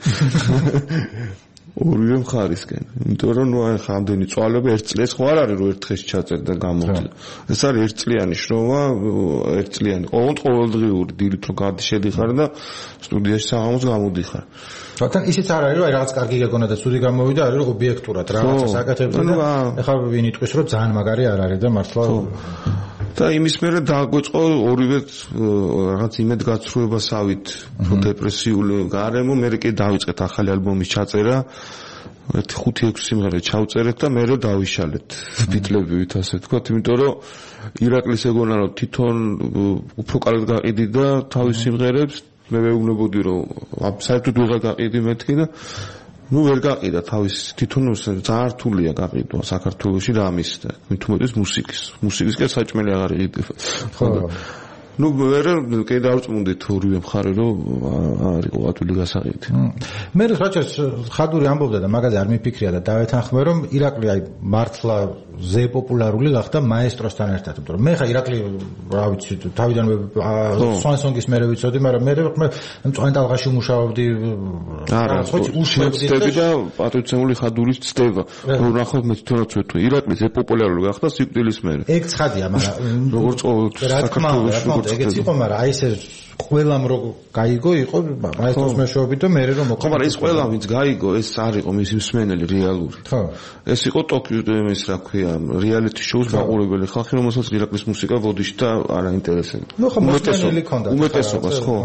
[SPEAKER 2] ორივე მხარისკენ იმიტომ რომ ნუ აი ხამდენი წვალება ერთ წელს ხო არ არის რომ ერთ დღეში ჩაწერ და გამოვიდა ეს არის ერთწლიანი შრომა ერთწლიანი ყოველდღიური დილით რომ გადიშედიხარ და სტუდიაში საღამოს გამოდიხარ
[SPEAKER 1] თორემ ისიც არ არის რომ აი რაღაც კარგი გეგონა და ცუდი გამოვიდა არის რომ ობიექტურად რაღაცა საკეთებდა და ეხლა ვინ იტყვის რომ ძალიან მაგარი არ არის და მართლა
[SPEAKER 2] და იმის მერე დაგვეწყო ორივე რაღაც იმედგაცრუებასავით დეპრესიული გარემო მე კი დავიწყეთ ახალი ალბომის ჩაწერა 5-6 სიმღერა ჩავწერეთ და მე დავიშალეთ ბიტლებივით ასე ვთქვათ იმიტომ რომ ირაკლის ეგონა რომ თვითონ უფრო კარგად გაყიდი და თავის სიმღერებს მე ვეუბნებოდი რომ საერთოდ ვეღარ გაყიდი მეთქი და ნუ ვერ გაყიდა თავის თვითონ ძალიან რთულია გაყიდვა საქართველოში და ამის და თუმცა მუსიკის კი საჭმელი აღარ იყიდება
[SPEAKER 1] ხო
[SPEAKER 2] ნუ მე კი დავწმუნდით ორივე მხარე რომ არ იყო ათული გასაყიდი
[SPEAKER 1] მე რაჭას ხადური ამბობდა და მაგაზე არ მიფიქრია და დავეთანხმე რომ ირაკლი აი მართლა ზე პოპულარული გახდა მაესტროსთან ერთად იმიტომ რომ მე ხა ირაკლი რა ვიცი თავიდან სვანსონგის მერე ვიცოდი მაგრამ მე მწვანე მუშაობდი
[SPEAKER 2] არა უშვებდი და პატრიცემული ხადურის ცდება რომ ნახავ მე თვითონაც ვეთქვი ირაკლი ზე პოპულარული გახდა სიკვდილის მერე
[SPEAKER 1] ეგ ცხადია მაგრამ
[SPEAKER 2] როგორც საქართველოში
[SPEAKER 1] ეგეც იყო მაგრამ აი ესე ყველამ რო გაიგო იყო მაესტროს მეშვეობით და მე რომ
[SPEAKER 2] ხო მაგრამ ეს ყველა ვინც გაიგო ეს არ იყო მისი მსმენელი რეალური
[SPEAKER 1] ხო
[SPEAKER 2] ეს იყო ტოკიოს რა ქვია რეალიტი შოუს მაყურებელი ხალხი რომელსაც ირაკლის მუსიკა ვოდიში და არ აინტერესებდა
[SPEAKER 1] ნუ ხო მოსმენელი ქონდა
[SPEAKER 2] უმეტესობას ხო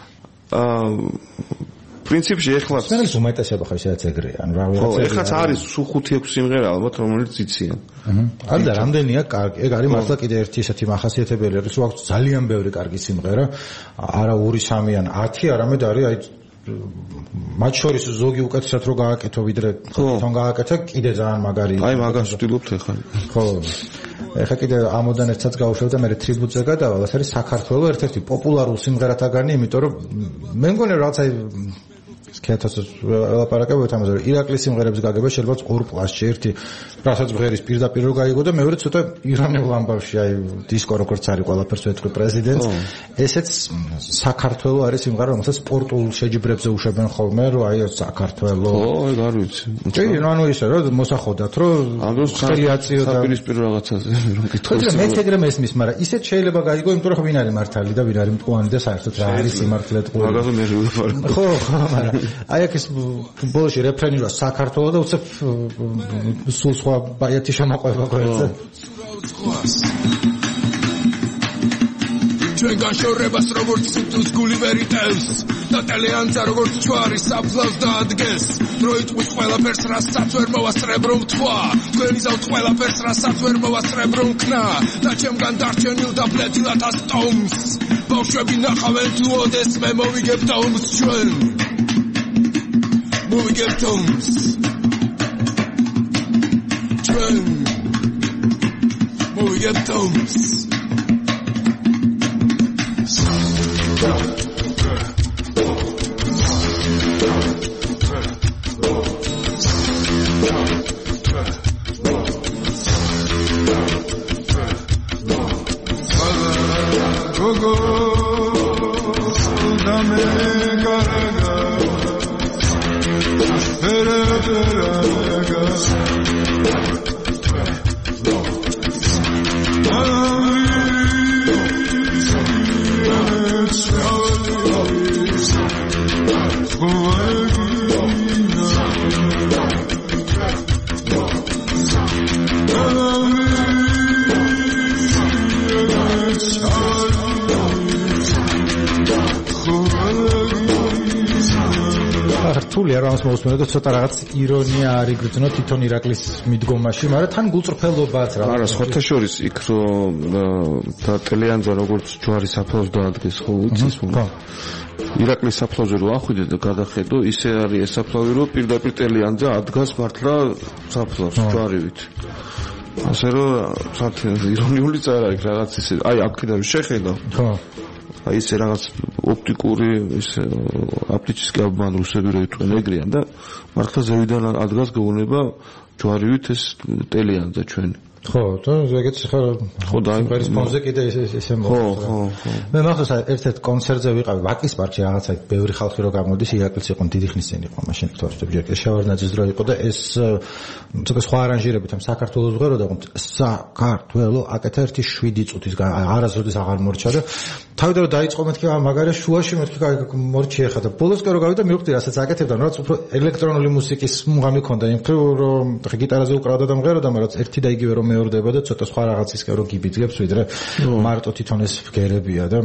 [SPEAKER 2] პრინციპში ეხლა
[SPEAKER 1] სმენელს უმეტესობა ხო ისედაც ეგრეა ანუ რა ვიღაცა
[SPEAKER 2] ხო ეხლაც არის სულ 5-6 სიმღერა ალბათ რომელიც იციან
[SPEAKER 1] არის და რამდენია კარგი ეგ არის მართლა კიდე ერთი ესეთი მახასიათებელი არის რომ აქვს ძალიან ბევრი კარგი სიმღერა არა 2-3 ან 10 არამედ არის აი მათ შორის ზოგი უკეთესად რო გააკეთო ვიდრე თვითონ გააკეთე კიდე ძალიან მაგარი
[SPEAKER 2] აი მაგას ვთვლობთ ეხლა
[SPEAKER 1] ხო ეხლა კიდე ამოდან ერთსაც გავუშვებ და მე ტრიბუტზე გადავალ ეს არის საქართველოს ერთ-ერთი პოპულარული სიმღერათაგანი იმიტომ რომ მე მგონი რომ რაღაც აი კეთოს ველაპარაკებთ ამაზე, რომ ირაკლის სიმღერების გაგება შეიძლება ორ პლასში, ერთი რასაც ღერის პირდაპირ რო გაიგო და მეორე ცოტა ირანულ ამბავში, აი დისკო როგორც არის ყველაფერს ვეთქვი პრეზიდენტს, ესეც საქართველოს არის სიმღერა, რომელსაც სპორტულ შეჯიბრებზე უშვებენ ხოლმე, რომ აი საქართველოს.
[SPEAKER 2] ხო, არ ვიცი.
[SPEAKER 1] კი, ანუ ისე რომ მოსახოდათ, რომ ხელი აწიო და
[SPEAKER 2] საპირისპირო რაღაცაზე რომ
[SPEAKER 1] კითხოს. ხო, მე მესმის, მაგრამ ისეთ შეიძლება გაიგო, იმიტომ რომ ვინ არის მართალი და ვინ არის მტყუანი და საერთოდ რა არის სიმართლე ტყუილი.
[SPEAKER 2] მაგაზე მე ვიყავ.
[SPEAKER 1] ხო, მაგრამ აი აქ ეს ბოლოში რეფრენი რა საქართველოს და უცებ სულ სხვა ბაიათი შემოყვება გვერდზე.
[SPEAKER 3] ჩვენ განშორებას როგორც სიტუს გულივერი ტევს და ტელეანძა როგორც ჯვარი საფლავს დაადგეს დრო იტყვის ყველაფერს რასაც ვერ მოვასწრებ რომ თქვა თქვენი ზავთ ყველაფერს რასაც ვერ მოვასწრებ რომ ქნა და ჩემგან დარჩენილ და ბლეთილათას ტომს ბავშვები ნახავენ თუ ოდეს მე მოვიგებ ტომს ჩვენ მოვიგებ ტომს ჩვენ მოვიგებ ტომს
[SPEAKER 1] რამს მოусმენო და ცოტა რაღაც ირონია არის გრძნო თვითონ ირაკლის მიდგომაში, მაგრამ თან გულწრფელობაც რა.
[SPEAKER 2] არა, სხვათა შორის იქ რომ და ტელეანძა როგორც ჯვარი საფლავს დაადგეს, ხო ვიცი სულ. ირაკლის საფლავზე რო ახვიდე და გადახედო, ისე არის ეს საფლავი, რომ პირდაპირ ტელეანძა ადგას მართლა საფლავს ჯვარივით. ასე რომ საერთოდ ირონიული წერა იქ რაღაც ისე, აი აქედან შეხედა.
[SPEAKER 1] ხო.
[SPEAKER 2] აი ეს რაღაც ოპტიკური ეს აპლიცისკი აბან რუსები რო იტყვენ ეგრიან და მართლა ზევიდან ადგას გეუბნება ჯვარივით ეს ტელეანძა ჩვენი. ხო,
[SPEAKER 1] და ეგეც ხო და იმპერიის ფონზე კიდე ესე მოხდა.
[SPEAKER 2] ხო.
[SPEAKER 1] მე მახსოვს ერთ-ერთ კონცერტზე ვიყავი ვაკის პარკში რაღაცა ბევრი ხალხი რო გამოდის, ირაკლის იყო დიდი ხნის წინ იყო მაშინ თორსტებ ჯერ შევარდნაძის დრო იყო და ეს ცოტა სხვა არანჟირებით ამ საქართველოს ვღერო და საქართველო აკეთა ერთი 7 წუთის არასოდეს აღარ მორჩა და თავიდან რომ დაიწყო მეთქი მაგარი შუაში მეთქი მორჩი ეხა და ბოლოს კი რო გავიდა მივხვდი რასაც აკეთებდა, რაც უფრო ელექტრონული მუსიკის მუღამი ქონდა იმ ხრივ რომ გიტარაზე უკრავდა და მღეროდა, მაგრამ ერთი და იგივე რომ მეორდება და ცოტა სხვა რაღაცისკენ რო გიბიძგებს ვიდრე მარტო თვითონ ეს ფგერებია და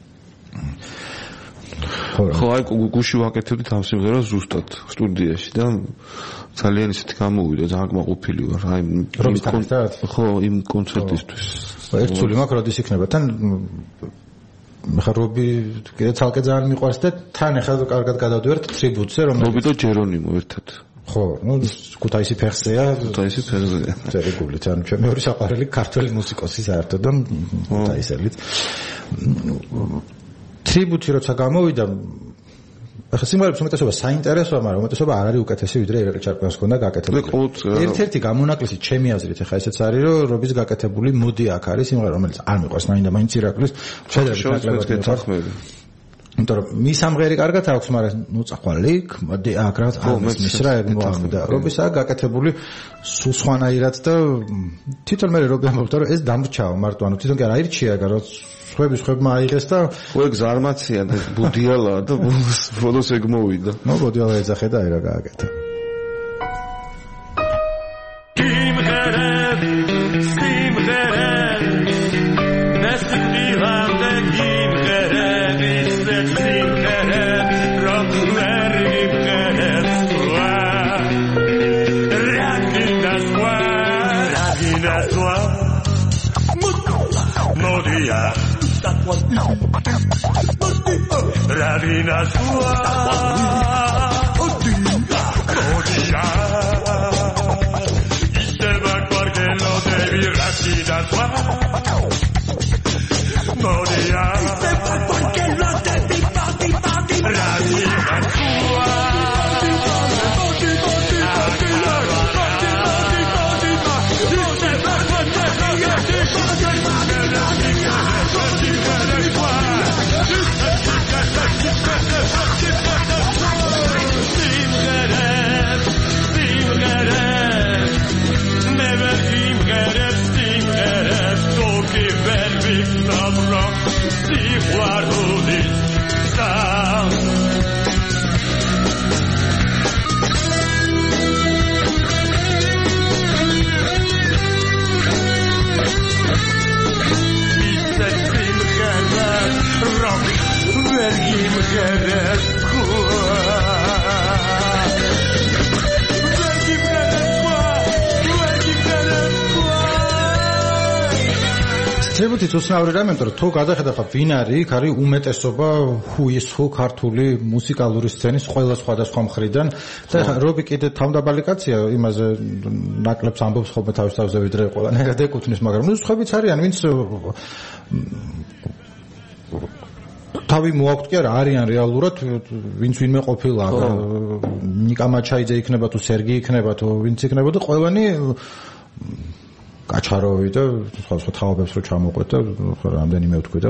[SPEAKER 2] ხო აი გუში ვაკეთებდით ამ სიმღერას ზუსტად სტუდიაში და ძალიან ისეთი გამოვიდა, ძალიან კმაყოფილი ვარ აი ხო იმ კონცერტისთვის.
[SPEAKER 1] ერთული მაქვს როდის იქნება თან ხა რობი კიდე ცალკე ძალიან მიყვარს და თან ახლა კარგად გადავდივართ ტრიბუტზე რომ
[SPEAKER 2] რობი და ჯერონიმო ერთად.
[SPEAKER 1] ხო, ну ქუთაისი ფეხზეა.
[SPEAKER 2] ქუთაისი ფეხზეა.
[SPEAKER 1] წერიგულით, ანუ ჩემი ორი საყვარელი ქართველი მუსიკოსი საერთოდ და ქუთაისელიც. ტრიბუტი როცა გამოვიდა, ახლა სიმღერების უმეტესობა საინტერესოა, მაგრამ უმეტესობა არ არის უკეთესი ვიდრე ირაკლი ჩარკვიანს ქონდა გაკეთებული. ერთ-ერთი გამონაკლისი ჩემი აზრით ახლა ესეც არის, რომ რობის გაკეთებული მოდი აქ არის სიმღერა, რომელიც არ მიყვარს მაინდა მაინც ირაკლის
[SPEAKER 2] შედარებით ნაკლებად.
[SPEAKER 1] იმიტომ რომ მის ამღერი კარგად აქვს, მაგრამ ნუ წახვალიქ, მოდი აქ რაღაც ამის რა მოახდა. რობისა გაკეთებული სულ სხვანაირად და თვითონ მე რობი ამბობდა რომ ეს დამრჩაო მარტო, ანუ თვითონ კი არ აირჩია, მაგრამ სხვებმა აიღეს და
[SPEAKER 2] ეგ ზარმაცია და ბუდიალა და ბოლოს ეგ მოვიდა.
[SPEAKER 1] ნუ ბუდიალა ეძახე და აი რა გააკეთა.
[SPEAKER 5] Radina sua Odia Isteva porque no devi radina sua Odia Isteva porque no devi radina sua სიყვარულის
[SPEAKER 1] Ტრიბუტი უცნაური რამე, იმიტომ რომ თუ გადახედა ხა ვინ არის, იქ არის უმეტესობა who ქართული მუსიკალური სცენის ყველა სხვადასხვა მხრიდან და ხა რობი კიდე თავდაბალი კაცია, იმაზე ნაკლებს ამბობს ხოლმე თავის თავზე ვიდრე ყველანაირად ეკუთვნის, მაგრამ ნუ სხვაებიც არიან, ვინც თავი მოაქვთ კი არა, არიან რეალურად, ვინც ვინმე ყოფილა, ნიკა მაჩაიძე იქნება თუ სერგი იქნება თუ ვინც იქნება და ყველანი გაჩაროვი და სხვა თავებს რო ჩამოყვეთ და რამდენიმე ვთქვი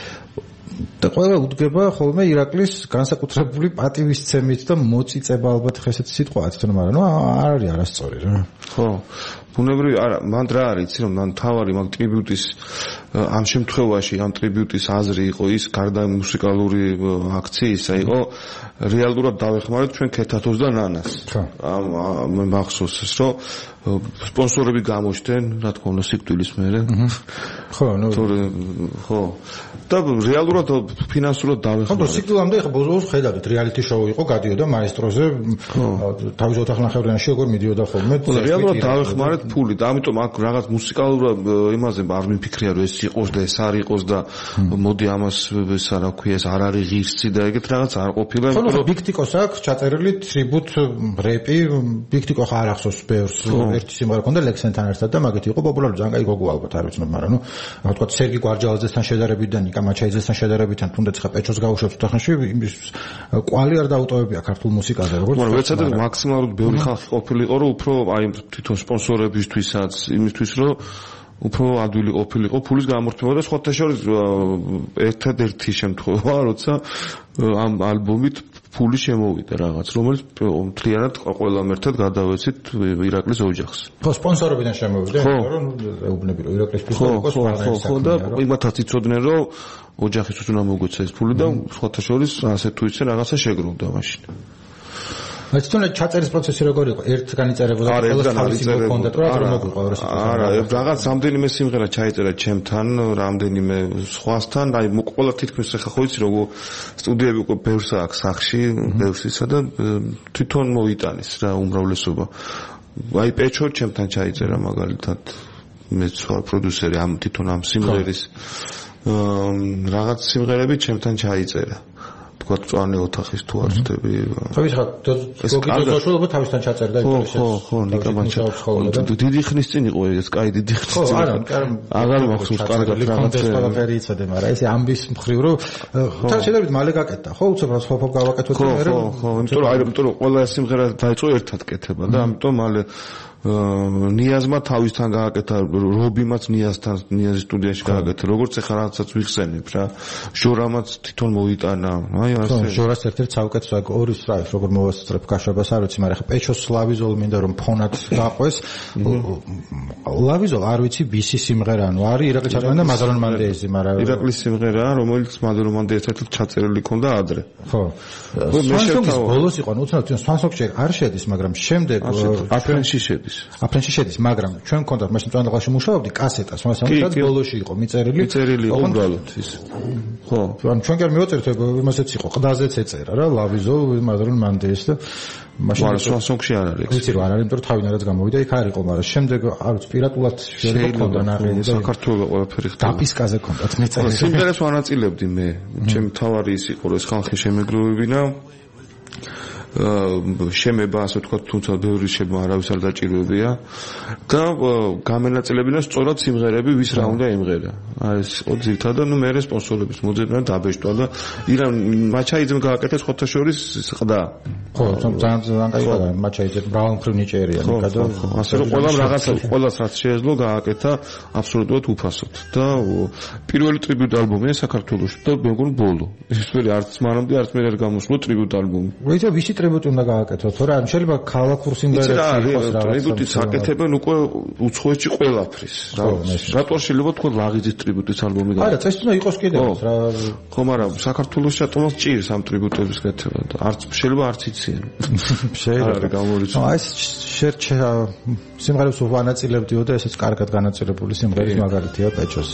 [SPEAKER 1] და ყველა უდგება ხოლმე ირაკლის განსაკუთრებული პატივისცემით და მოწიწება ალბათ ხესეთ სიტყვაა თვითონ, მაგრამ ნუ არ არის არასწორი რა.
[SPEAKER 2] ხო. ბუნებრივი არა, მან რა არის, იცი რომ მან თავარი მაგ ტრიბიუტის ამ შემთხვევაში ამ ტრიბიუტის აზრი იყო ის გარდა მუსიკალური აქციისა იყო რეალურად დავეხმაროთ ჩვენ ქეთათოს და ნანას. მე მახსოვს ეს რომ სპონსორები გამოჩნდნენ, რა თქმა უნდა, სიკვდილის მერე.
[SPEAKER 1] ხო, ნუ
[SPEAKER 2] ხო. და რეალურად ფინანსურად დავეხმაროთ.
[SPEAKER 1] ხო, სიკვდილამდე ხა ბოზოს ხედავთ, რეალიტი შოუ იყო, გადიოდა მაესტროზე, თავის ოთახნახევრიანში როგორ მიდიოდა ხოლმე.
[SPEAKER 2] რეალურად დავეხმაროთ ფული და ამიტომ აქ რაღაც მუსიკალურად იმაზე არ მიფიქრია რომ ეს იყოს და ეს არ იყოს და მოდი ამას ეს რა ქვია ეს არ არის ღირსი და ეგეთ რაღაც არ ყოფილა.
[SPEAKER 1] ხო, ბიგტიკოს აქვს ჩაწერილი ტრიბუტ რეპი, ბიგტიკო ხა არ ახსოვს ბევრს, ერთი სიმღერა ქონდა ლექსენთან ერთად და მაგეთი იყო პოპულარული, ძალიან კაი გოგო ალბათ არ ვიცნობ, მაგრამ ნუ რა თქვა სერგი გვარჯალაძესთან შედარებით და ნიკა მაჩაიძესთან შედარებიდან თუნდაც ხა პეჩოს გაუშვებს თახაში იმის კვალი არ დაუტოვებია ქართულ მუსიკაზე, როგორც
[SPEAKER 2] მაგრამ ვეცადეთ მაქსიმალურად ბევრი ხალხი ყოფილიყო, რომ უფრო აი თვითონ სპონსორებისთვისაც იმისთვის რომ უფრო ადვილი ყოფილიყო ფულის გამორთმევა და სხვათა შორის ერთადერთი შემთხვევაა, როცა ამ ალბომით ფული შემოვიდა რაღაც, რომელიც მთლიანად ყველამ ერთად გადავეცით ირაკლის ოჯახს.
[SPEAKER 1] ხო, სპონსორებიდან შემოვიდა, იმიტომ რომ ეუბნები რომ ირაკლის ფიზიკოს
[SPEAKER 2] ხო, და იმათაც იცოდნენ რომ ოჯახისთვის უნდა მოგვეცა ეს ფული და სხვათა შორის ასე თუ ისე რაღაცა შეგროვდა მაშინ.
[SPEAKER 1] თვითონ ჩაწერის პროცესი როგორ იყო? ერთ განიწერებოდა ყველა თავისი მოკონდა თუ რა მოგვიყვა ეს?
[SPEAKER 2] არა, რაღაც რამდენიმე სიმღერა ჩაიწერა ჩემთან, რამდენიმე სხვასთან, აი ყველა თითქმის ხა ხო იცი როგორ სტუდიები უკვე ბევრს აქვს სახში, ბევრსისა და თვითონ მოიტანის რა უმრავლესობა. აი პეჩო ჩემთან ჩაიწერა მაგალითად მე სხვა პროდიუსერი ამ თვითონ ამ სიმღერის რაღაც სიმღერები ჩემთან ჩაიწერა. თქვა წვანე ოთახის თუ არ ვწდები.
[SPEAKER 1] ხო ის ხა გოგიტოშულობა თავისთან ჩაწერდა ინტერესებს.
[SPEAKER 2] ხო, ნიკა მაჩა. დიდი ხნის წინ იყო ეს, კაი დიდი ხნის წინ.
[SPEAKER 1] ხო, არა,
[SPEAKER 2] აღარ მახსოვს კარგად რაღაცა.
[SPEAKER 1] ყველაფერი იცოდე, მაგრამ ეს ამბის მხრივ რომ თან შედარებით მალე გაკეთდა. ხო, უცებ ხოფო გავაკეთოთ
[SPEAKER 2] მე. ხო, იმიტომ რომ ყველა სიმღერა დაიწყო ერთად კეთება და ამიტომ მალე ნიაზმა თავისთან გააკეთა, რობიმაც ნიაზის სტუდიაში გააკეთა, როგორც ეხლა რაღაცაც ვიხსენებ რა. ჟორამაც თვითონ მოიტანა. აი ასე.
[SPEAKER 1] ჟორას ერთ-ერთ საუკეთესო ორი სტრაიფს როგორ მოვასწრებ გაშვებას არ ვიცი, მაგრამ ხა პეჩოს ლავიზოლ მინდა რომ ფონად გაყვეს. ლავიზოლ არ ვიცი ბისი სიმღერა, ანუ არის ირაკლის ჩაწერილი და მაზარონ მანდეიზი, მაგრამ
[SPEAKER 2] ირაკლის სიმღერაა, რომელიც მაზარონ მანდეიზთან ერთად ჩაწერილი ქონდა ადრე.
[SPEAKER 1] ხო. სვანსონგის ბოლოს იყო, ну უცნაურად სვანსონგში არ შედის, მაგრამ შემდეგ
[SPEAKER 2] აფრენში შედის.
[SPEAKER 1] აფრენში შედის, მაგრამ ჩვენ გქონდათ მაშინ წვანდაღაში მუშაობდი კასეტას, მაგრამ ბოლოში იყო მიწერილი
[SPEAKER 2] იყო უბრალოდ ის. ხო.
[SPEAKER 1] ანუ ჩვენ კი არ მივაწერთ, იმასაც იყო, ყდაზეც ეწერა რა, ლავიზო, მაზარონ მანდეის და
[SPEAKER 2] მაშინ სვანსონგში არ არის.
[SPEAKER 1] ვიცი რა არ არის, იმიტომ რომ თავინადაც გამოვიდა, იქ არ იყო, მაგრამ შემდეგ არ ვიცი, პირატულად შეიძლება ნახე და
[SPEAKER 2] საქართველოს ყველაფერი ხდება.
[SPEAKER 1] დაპისკაზე გქონდათ მეწერილი.
[SPEAKER 2] სიმღერას ვანაწილებდი მე. ჩემი თავარი ის იყო, რომ ეს ხალხი შემეგროვებინა. შემება ასე ვთქვათ, თუმცა ბევრი შემა არავის არ დაჭიროებია და გამენაწილებინა სწორად სიმღერები ვის რა უნდა იმღერა. აი ეს ძირითადად ნუ მე სპონსორების მოძებნა დაბეჭდვა და ირან მაჩაიძემ გააკეთა სხვათა შორის ყდა.
[SPEAKER 1] ხო, ძალიან კაი ყდა მაჩაიძე მრავალმხრივ ნიჭიერია ნიკადო.
[SPEAKER 2] ასე რომ ყველამ რაღაცა ყველას რაც შეეძლო გააკეთა აბსოლუტურად უფასოდ და პირველი ტრიბიუტ ალბომია საქართველოში და მეგონი ბოლო. ეს ვერი არც მანამდე არც მე არ გამოსულა ტრიბიუტ ალბომი.
[SPEAKER 1] ვიცი ვისი ატრიბუტი უნდა გააკეთოთ, თორე არ შეიძლება ქალაქურ სიმღერებში იყოს რაღაც.
[SPEAKER 2] ატრიბუტის აკეთებენ უკვე უცხოეთში ყველაფრის. რატო შეიძლება თქვენ ლაღიძის ტრიბუტის ალბომი და
[SPEAKER 1] არა, წესი უნდა იყოს კიდევ რა.
[SPEAKER 2] ხო, მაგრამ საქართველოს შატომას ჭირს ამ ტრიბუტების გაცემა და არც შეიძლება არც იციან.
[SPEAKER 1] შეიძლება
[SPEAKER 2] გამორიცხული.
[SPEAKER 1] აი ეს შერჩა სიმღერებს უანაწილებდიო და ესეც კარგად განაწილებული სიმღერის მაგალითია პეჩოს.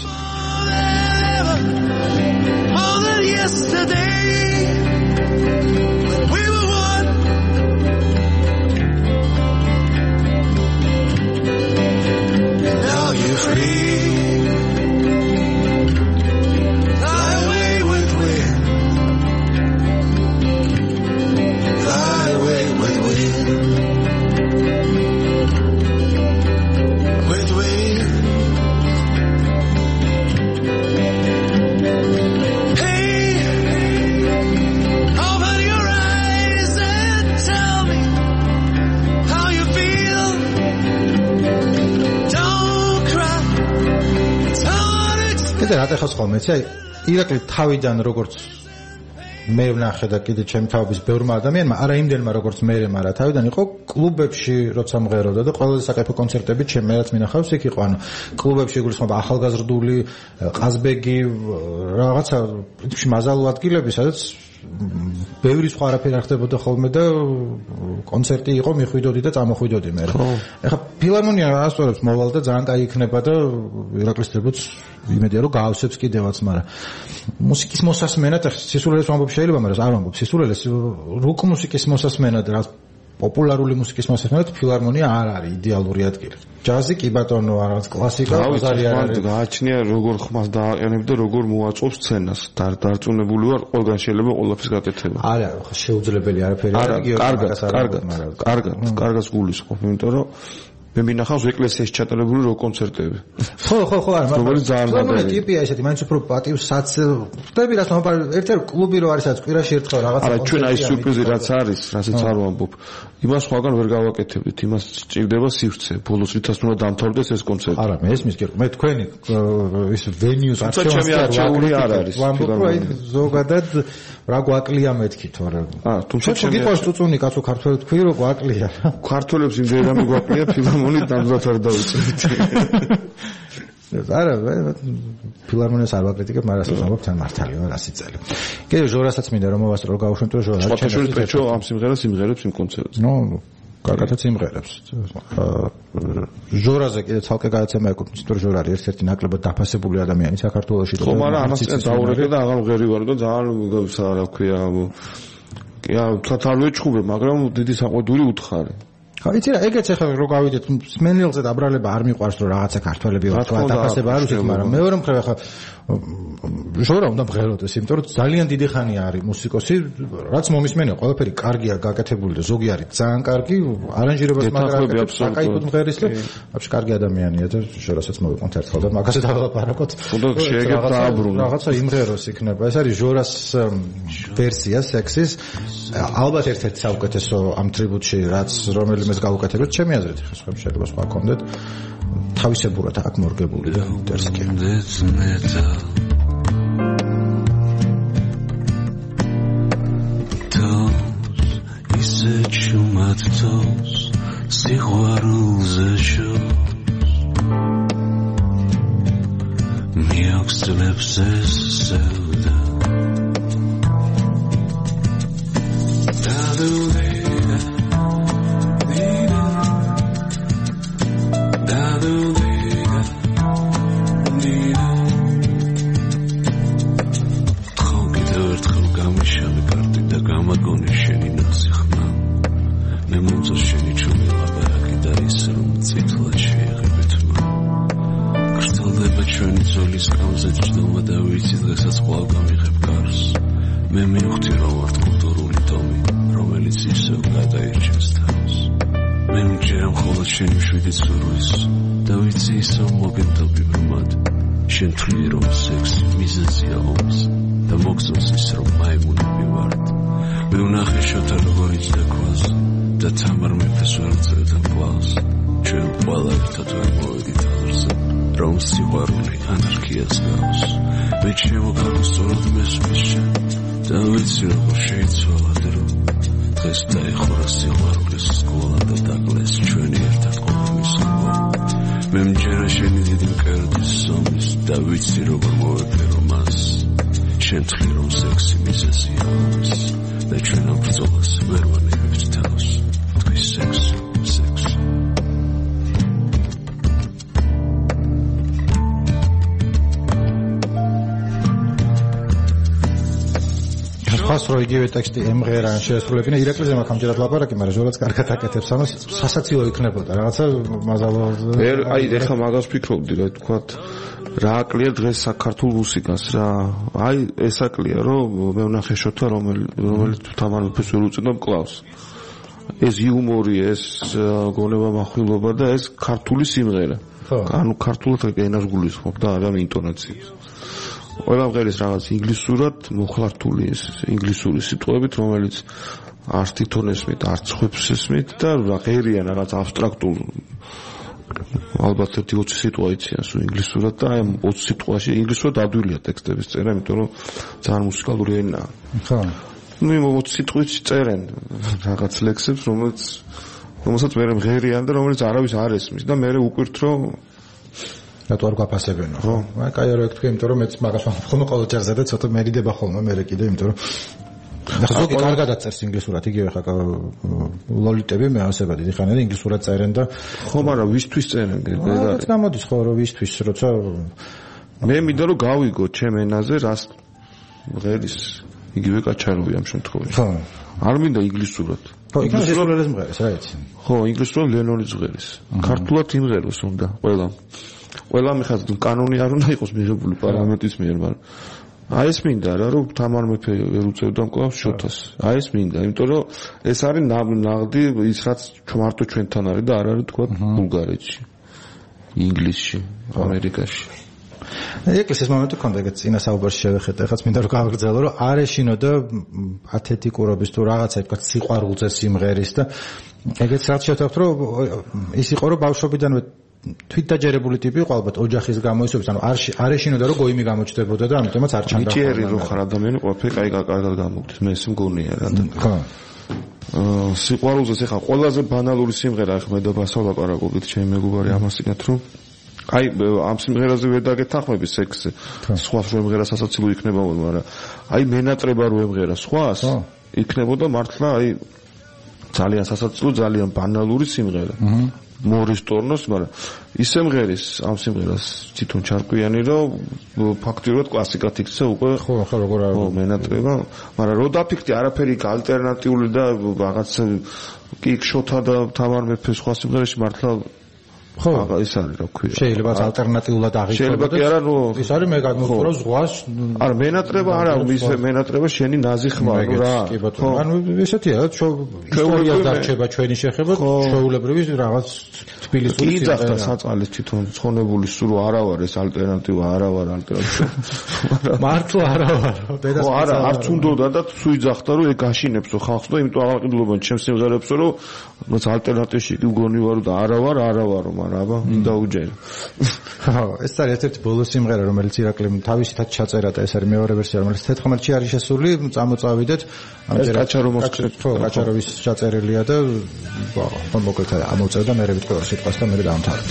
[SPEAKER 1] ეხავს ხოლმე, აი ირაკლი თავიდან როგორც მე ვნახე და კიდე ჩემი თავების ბევრმა ადამიანმა, არა იმდენმა როგორც მე, მაგრამ თავიდან იყო კლუბებში როცა მღეროდა და ყველაზე საკაიფო კონცერტები ჩემს მინახავს იქ იყო, ანუ კლუბებში გულისხმობა ახალგაზრდული, ყაზბეგი, რაღაცა პრინციპში მაზალო ადგილები, სადაც ბევრი სხვა არაფერი არ ხდებოდა ხოლმე და კონცერტი იყო, მიხვიდოდი და წამოხვიდოდი მე. ეხლა ფილარმონია ასწორებს მოვალ და ძალიან კაი იქნება და ირაკლის ტრიბუტს იმედია რომ გაავსებს კიდევაც, მაგრამ მუსიკის მოსასმენად სისულელეს ვამბობ შეიძლება, მაგრამ არ ვამბობ სისულელეს, როკ მუსიკის მოსასმენად რა პოპულარული მუსიკის მოსასმენად ფილარმონია არ არის იდეალური ადგილი. ჯაზი კი ბატონო, რაღაც კლასიკა ზარი არ არის.
[SPEAKER 2] გააჩნია როგორ ხმას დააყენებ და როგორ მოაწყობს სცენას. დარწმუნებული ვარ, ყველგან შეიძლება ყველაფერს გაკეთება.
[SPEAKER 1] არა, შეუძლებელი არაფერი არ არის,
[SPEAKER 2] კარგად გულისხმობ, იმიტომ რომ მე მინახავს ეკლესიაში ჩატარებული როკ კონცერტები.
[SPEAKER 1] ხო, არა,
[SPEAKER 2] მაგრამ ძალიან მაგარი
[SPEAKER 1] ტიპია ესეთი, მაინც უფრო პატივსაც ხდები რაც ერთ-ერთი კლუბი რო არის, სადაც კვირაში ერთხელ რაღაცა.
[SPEAKER 2] არა, ჩვენ აი სიურპრიზი რაც არის, რასაც არ ვამბობ. იმას სხვაგან ვერ გავაკეთებდით, იმას ჭირდება სივრცე. ბოლოს ვითაც უნდა დამთავრდეს ეს კონცერტი.
[SPEAKER 1] არა, მე ესმის კი, მე თქვენი ის ვენიუს
[SPEAKER 2] არჩეული არ არის.
[SPEAKER 1] ვამბობ, რომ აი ზოგადად რა გვაკლია მეთქი თორე.
[SPEAKER 2] თუმცა
[SPEAKER 1] ჩემი გიყვარს წუწუნი კაცო ქართველი თქვი რომ გვაკლია.
[SPEAKER 2] ქართველებს იმდენი რამე გვაკლია, ფილარმონიით ნამდვილად არ დავუწევთ.
[SPEAKER 1] არა, ფილარმონიას არ ვაკრიტიკებ, მაგრამ ასე ვამბობ, თან მართალია რას იწელი. კიდევ ჟორასაც მინდა რომ მოვასწრო, გავუშვენთო ჟორა.
[SPEAKER 2] შოთაშური პეჩო ამ სიმღერას იმღერებს იმ კონცერტზე.
[SPEAKER 1] კარგადაც იმღერებს. ჟორაზე კიდე ცალკე გადაცემა ეკუთვნის, თუ ჟორა არის ერთ-ერთი ნაკლებად დაფასებული ადამიანი საქართველოში.
[SPEAKER 2] ხო, მაგრამ ამას დაურეკე და აღარ მღერი ვარ და ძალიან რა ქვია, თათ არ ვეჩხუბე, მაგრამ დიდი საყვედური უთხარი.
[SPEAKER 1] ხო, იცი რა, ეგეც ახლა რო გავიდეთ, სმენელზე დაბრალება არ მიყვარს, რომ რაღაცა ქართველები ვარ, თქვა დაფასება არ უცით, მაგრამ მეორე მხრივ ახლა ჟორა უნდა მღეროდეს, იმიტომ რომ ძალიან დიდი ხანია არის მუსიკოსი, რაც მომისმენია, ყველაფერი კარგია გაკეთებული და ზოგი არის ძალიან კარგი, არანჟირებას მაგრამ საკაიფოდ მღერის და вообще კარგი ადამიანია და ჟორასაც მოვიყვანთ ერთხელ და მაგაზე დავალაპარაკოთ.
[SPEAKER 2] უნდა შეეგებ დააბრუნო.
[SPEAKER 1] რაღაცა იმღეროს იქნება. ეს არის ჟორას ვერსია სექსის. ალბათ ერთ-ერთი საუკეთესო ამ ტრიბუტში, რაც რომელიმეს გავუკეთებთ, ჩემი აზრით, ხა შეიძლება სხვა კონდეთ. თავისებურად აქ მორგებული და ინტერესია. ისე ჩუმად თავს სიყვარულზე შოს მიაქვს ეს სევდა მე მივხვდი რომ ვარ კულტურული ტომი, რომელიც ისევ გადაირჩევს თავს. მე მჯერა მხოლოდ შენი შვიდი ცურვის და ვიცი ისევ მოგენდობი ბრმად. შენ თვლი რომ სექსი მიზეზია ომის და მოგწონს ის რომ მაიმუნები ვართ. მე ვნახე შოთა როგორ იჯდა ქვას და თამარ მეფეს ვერ ვწერდა კლავს. ჩვენ ყველა ერთად ვერ მოვედით აღრზე, რომ სიყვარული ანარქიას გავს. მე შემოგავსწორებ მესმის შენ და ვიცი როგორ შეიცვალა დრო
[SPEAKER 3] დღეს დაიხურა სიყვარულის სკოლა და დაკლეს ჩვენი ერთად ყოფნის ხმა მე მჯერა შენი დიდი მკერდის სომის და ვიცი როგორ მოვეფერო მას შენ თვლი რომ სექსი მიზეზია ამის და ჩვენ ამ ბრძოლას ვერ ვანებებთ თავს თქვის სექსი
[SPEAKER 1] ხას რო იგივე ტექსტი ემღერან შეესრულებინა ირაკლიზე მაგ ამჯერად ლაპარაკი, მაგრამ ზოლაც კარგად აკეთებს ამას, სასაცილო იქნებოდა რაღაცა მაზალო.
[SPEAKER 2] აი ეხლა მაგას ვფიქრობდი, რა თქვათ, რა აკლია დღეს საქართველოს მუსიკას რა. აი ეს აკლია, რომ მე ვნახე შოთა რომელიც თამარ მეფეს ვერ უწევდა მკლავს. ეს იუმორი, ეს გონება מחვილობა და ეს ქართული სიმღერა. ანუ ქართულად ენას გულისხმობ და არა ინტონაციას. ყველა მღერის რაღაც ინგლისურად მოხლართული ეს ინგლისური სიტყვებით, რომელიც არც თვითონ ესმით, არც ხვებს ესმით და ღერიან რაღაც აბსტრაქტულ ალბათ 20 სიტყვა იციან სულ ინგლისურად და აი 20 სიტყვაში ინგლისურად ადვილია ტექსტების წერა, იმიტომ რომ ძალიან მუსიკალური ენაა.
[SPEAKER 1] ხო.
[SPEAKER 2] ნუ 20 სიტყვით წერენ რაღაც ლექსებს, რომელსაც მე მღერიან და რომელიც არავის არ ესმის და მე ვუკვირთ რომ
[SPEAKER 1] რატო არ გაფასებენო? ხო. აი კაი არა თქვი, იმიტომ რომ მეც მაგას ვამბობ ყოველ ჯერზე და ცოტა მერიდება ხოლმე მე კიდე, იმიტომ რომ ახლა ზოგი კარგადაც წერს ინგლისურად, იგივე ხა ლოლიტები მე ასება დიდი ხანია ინგლისურად წერენ და
[SPEAKER 2] ხო, მაგრამ ვისთვის წერენ
[SPEAKER 1] გეტყვი? გამოდის ხო რომ ვისთვის, როცა
[SPEAKER 2] მე მინდა რომ გავიგო ჩემ ენაზე რას მღერის იგივე კაჩაროვი ამ შემთხვევაში.
[SPEAKER 1] ხო.
[SPEAKER 2] არ მინდა ინგლისურად.
[SPEAKER 1] ხო, ინგლისურად მღერის რა იცი?
[SPEAKER 2] ხო, ინგლისურად ლენონის მღერის. ქართულად იმღეროს უნდა ყველა მიხაზ კანონი არ უნდა იყოს მიღებული პარლამენტის მიერ, მაგრამ აი ეს მინდა რა რომ თამარ მეფე ვერ უწევდა მკლავს შოთას. აი ეს მინდა, იმიტომ რომ ეს არის ნაღდი ის რაც მარტო ჩვენთან არის და არ არის თქვა ბულგარეთში, ინგლისში, ამერიკაში.
[SPEAKER 1] ეკლესიის მომენტი ქონდა ეგეც წინა საუბარში შევხედე, ეხლა მინდა რომ გავაგრძელო, რომ არ ეშინოდა ათეთიკურობის თუ რაღაცა თქვა სიყვარულზე სიმღერის და ეგეც რაც შევთავთ რომ ის იყო რომ ბავშვობიდანვე თვითდაჯერებული ტიპი იყო ალბათ ოჯახის გამოისობის, ანუ არ ეშინოდა რომ გოიმი გამოჩნდებოდა და ამიტომაც არ ჩანდა.
[SPEAKER 2] ნიჭიერი რო ხარ ადამიანი, ყველაფერი კარგად გამოგდის. მე ეს მგონია რა.
[SPEAKER 1] ხო.
[SPEAKER 2] სიყვარულზე ეხლა ყველაზე ბანალური სიმღერა ახლა მე და ბასა ლაპარაკობთ ჩემი მეგობარი ამას იქნათ რომ აი ამ სიმღერაზე ვერ დაგეთანხმები სექსზე. სხვა სიმღერა სასაცილო იქნება, მაგრამ აი მენატრება რო ემღერა სხვას იქნებოდა მართლა აი ძალიან სასაცილო, ძალიან ბანალური სიმღერა. მორის ტორნოს, მაგრამ ისე მღერის ამ სიმღერას თვითონ ჩარკვიანი რომ ფაქტიურად კლასიკად იქცა უკვე
[SPEAKER 1] ხო როგორ არის
[SPEAKER 2] ხო მენატრება, მაგრამ რო დაფიქრდი არაფერი ალტერნატიული და რაღაც კი შოთა და თამარ მეფე სხვა სიმღერაში მართლა ხო ის არის რა ქვია
[SPEAKER 1] შეიძლება ალტერნატიულად აღიქვება და ის არის მე გამოვთქვა ზღვას
[SPEAKER 2] არა მენატრება არა ის მენატრება შენი ნაზი ხმა რა
[SPEAKER 1] ხო ანუ ესეთია რა ჩვეულებრივი დარჩება ჩვენი შეხება ჩვეულებრივი რაღაც თბილისური
[SPEAKER 2] კი ძახდა საწყალეს თვითონ ცხონებული სულ არა ვარ ეს ალტერნატივა არა ვარ ალტერნატივა
[SPEAKER 1] მართლა არა ვარ
[SPEAKER 2] დედას არა არც უნდოდა და სულ ძახდა რომ ეგ გაშინებსო ხალხს და იმიტომ აღაყიდულობენ ჩემს სიმღერებსო რომ მოც ალტერნატივში გონი ვარო და არა ვარო მაგრამ აბა მინდა უჯერ
[SPEAKER 1] ხო ეს არის ერთ-ერთი ბოლო სიმღერა რომელიც ირაკლიმ თავისითაც ჩაწერა და ეს არის მეორე ვერსია რომელიც 14-ში არის შესული წამოწავიდეთ
[SPEAKER 2] ამჯერად
[SPEAKER 1] კაჩაროვის ჩაწერილია და ხო მოკლედ ამოწევდა მე რევით ყველა სიტყვას და მე დავამთავრებ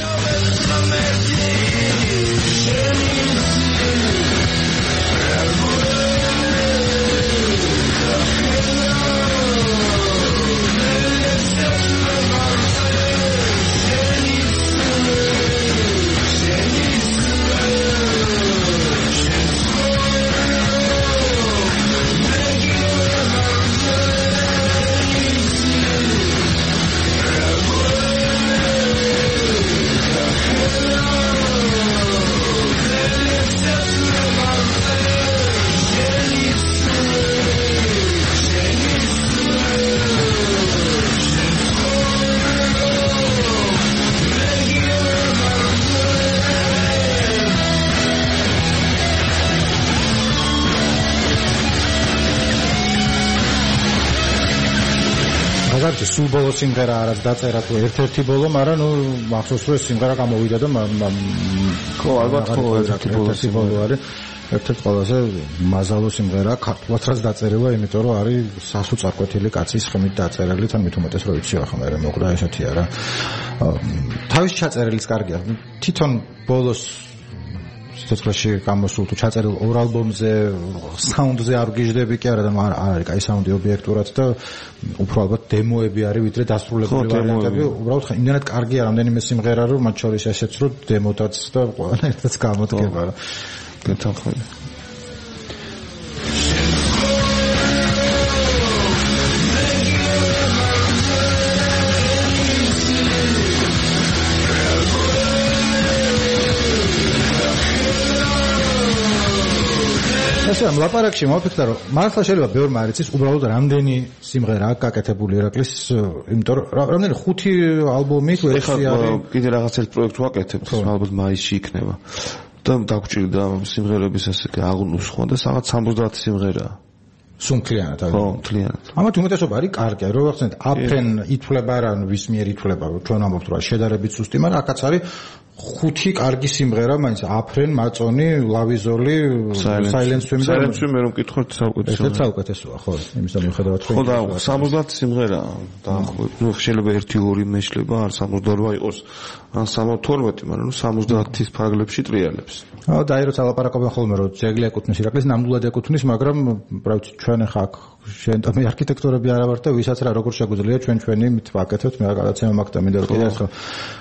[SPEAKER 1] სულ ბოლო სიმღერა არაც დაწერა თუ ერთ-ერთი ბოლო, მაგრამ ნუ მახსოვს რომ ეს სიმღერა გამოვიდა და
[SPEAKER 2] ხო ალბათ ხო
[SPEAKER 1] ერთ-ერთი ბოლო არის. ერთ-ერთი ყველაზე მაზალო სიმღერა ქართულად რაც დაწერილა, იმიტომ რომ არის სასუწარკვეთილი კაცის ხმით დაწერილი, თან მით უმეტეს რომ იცი ახლა მე მოკვდა ესეთი არა. თავის ჩაწერილიც კარგია. თვითონ ბოლოს სიცოცხლეში გამოსულ თუ ჩაწერილ ორ ალბომზე საუნდზე არ გიждები კი არა და არ არის კაი საუნდი ობიექტურად და უფრო ალბათ დემოები არის ვიდრე დასრულებული ვარიანტები. უბრალოდ იმდანაც კარგია რამდენიმე სიმღერა რომ მათ შორის ესეც რომ დემოდაც და ყველანაირად გამოდგება რა. გეთანხმები. ასე ამ ლაპარაკში მოვიფიქრე რომ მართლა შეიძლება ბევრმა არ იცის უბრალოდ რამდენი სიმღერა აქვს გაკეთებული ერაკლის, იმიტომ რომ რამდენი 5 ალბომი თუ ერთი არის.
[SPEAKER 2] კიდე რაღაც ერთ პროექტს ვაკეთებ, ალბათ მაისში იქნება. და დაგჭირდა სიმღერების ასე აღნუს ხო და რაღაც 70 სიმღერაა.
[SPEAKER 1] სუნთლიანად არის.
[SPEAKER 2] ხო, მთლიანად.
[SPEAKER 1] ამათ უმეტესობა არის კარგი, რომ ვახსენეთ, აფრენ ითვლება რა, ვის მიერ ითვლება, ჩვენ ამბობთ რა, შედარებით სუსტი, მაგრამ აქაც არის 5 კარგი სიმღერა, მაინც აფრენ, მაწონი, ლავიზოლი, silence swim.
[SPEAKER 2] silence swim რომ მკითხოთ საუკეთესოა.
[SPEAKER 1] ეს საუკეთესოა, ხო, იმის და მიუხედავად რომ
[SPEAKER 2] ხო და 70 სიმღერაა დაახლოებით. ნუ შეიძლება 1-2 მეშლება, არ 78 იყოს, ან 72, მაგრამ ნუ 70-ის ფარგლებში ტრიალებს.
[SPEAKER 1] და როცა ლაპარაკობენ ხოლმე რომ ძეგლი ეკუთვნის ირაკლის, ნამდვილად ეკუთვნის, მაგრამ რა ვიცი, ჩვენ ახლა აქ შენ არქიტექტორები არა ვართ და ვისაც რა როგორ შეგვიძლია ჩვენი მით ვაკეთოთ, მე რაღაცა მაგ და მინდა რომ კიდე ერთხელ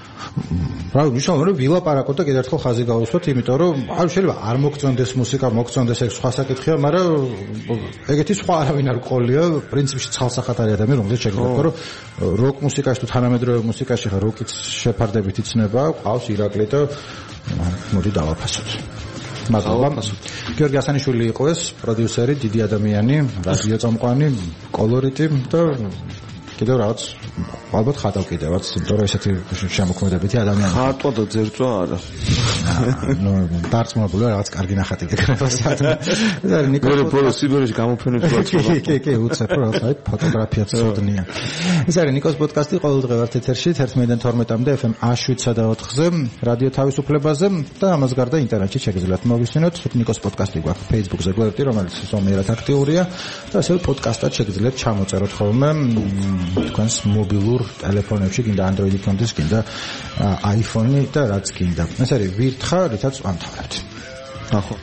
[SPEAKER 1] რა ვიცი, რომ ვილაპარაკოთ და კიდე ერთხელ ხაზი გავუსვათ, იმიტომ რომ არ შეიძლება არ მოგწონდეს მუსიკა, მოგწონდეს ეს სხვა საკითხია, მაგრამ ეგეთი სხვა არავინ არ ყოლია, პრინციპში ცალსახად არის ადამიანი, რომელზეც შეგიძლია, რომ როკ მუსიკაში თუ თანამედროვე მუსიკაში ხა როკიც შეფარდებით იცნება, ყავს ირაკლი და მოდი დავაფასოთ. მადლობა. გიორგი ასანიშვილი იყო ეს პროდიუსერი, დიდი ადამიანი, რადიო წამყვანი, კოლორიტი და კიდევ რაღაც ალბათ ხატავ კიდევაც, იმიტომ რომ ესეთი შემოქმედებითი ადამიანი.
[SPEAKER 2] ხატვა და ძერწვა არა.
[SPEAKER 1] ნუ დარწმუნებული რაღაც კარგი ნახატი გეკრება საერთოდ. ეს არის ნიკოს
[SPEAKER 2] ბოლოს სიბერეში გამოფენებს ვაწყობ.
[SPEAKER 1] კი, უცებ რა, აი ფოტოგრაფია ცოდნია. ეს არის ნიკოს პოდკასტი, ყოველდღე ვართ ეთერში 11:12-მდე FM 107.4-ზე, რადიო თავისუფლებაზე და ამას გარდა ინტერნეტში შეგიძლიათ მოვისმინოთ. ნიკოს პოდკასტი გვაქვს Facebook-ზე გვერდი, რომელიც ზომიერად აქტიურია და ასევე პოდკასტად შეგიძლიათ ჩამოწეროთ ხოლმე თქვენს მობილურ ტელეფონებში, გინდა Android-ი კონდეს, გინდა iPhone-ი და რაც გინდა. ეს არის ვირთხა, რითაც ვამთავრებთ. ნახო.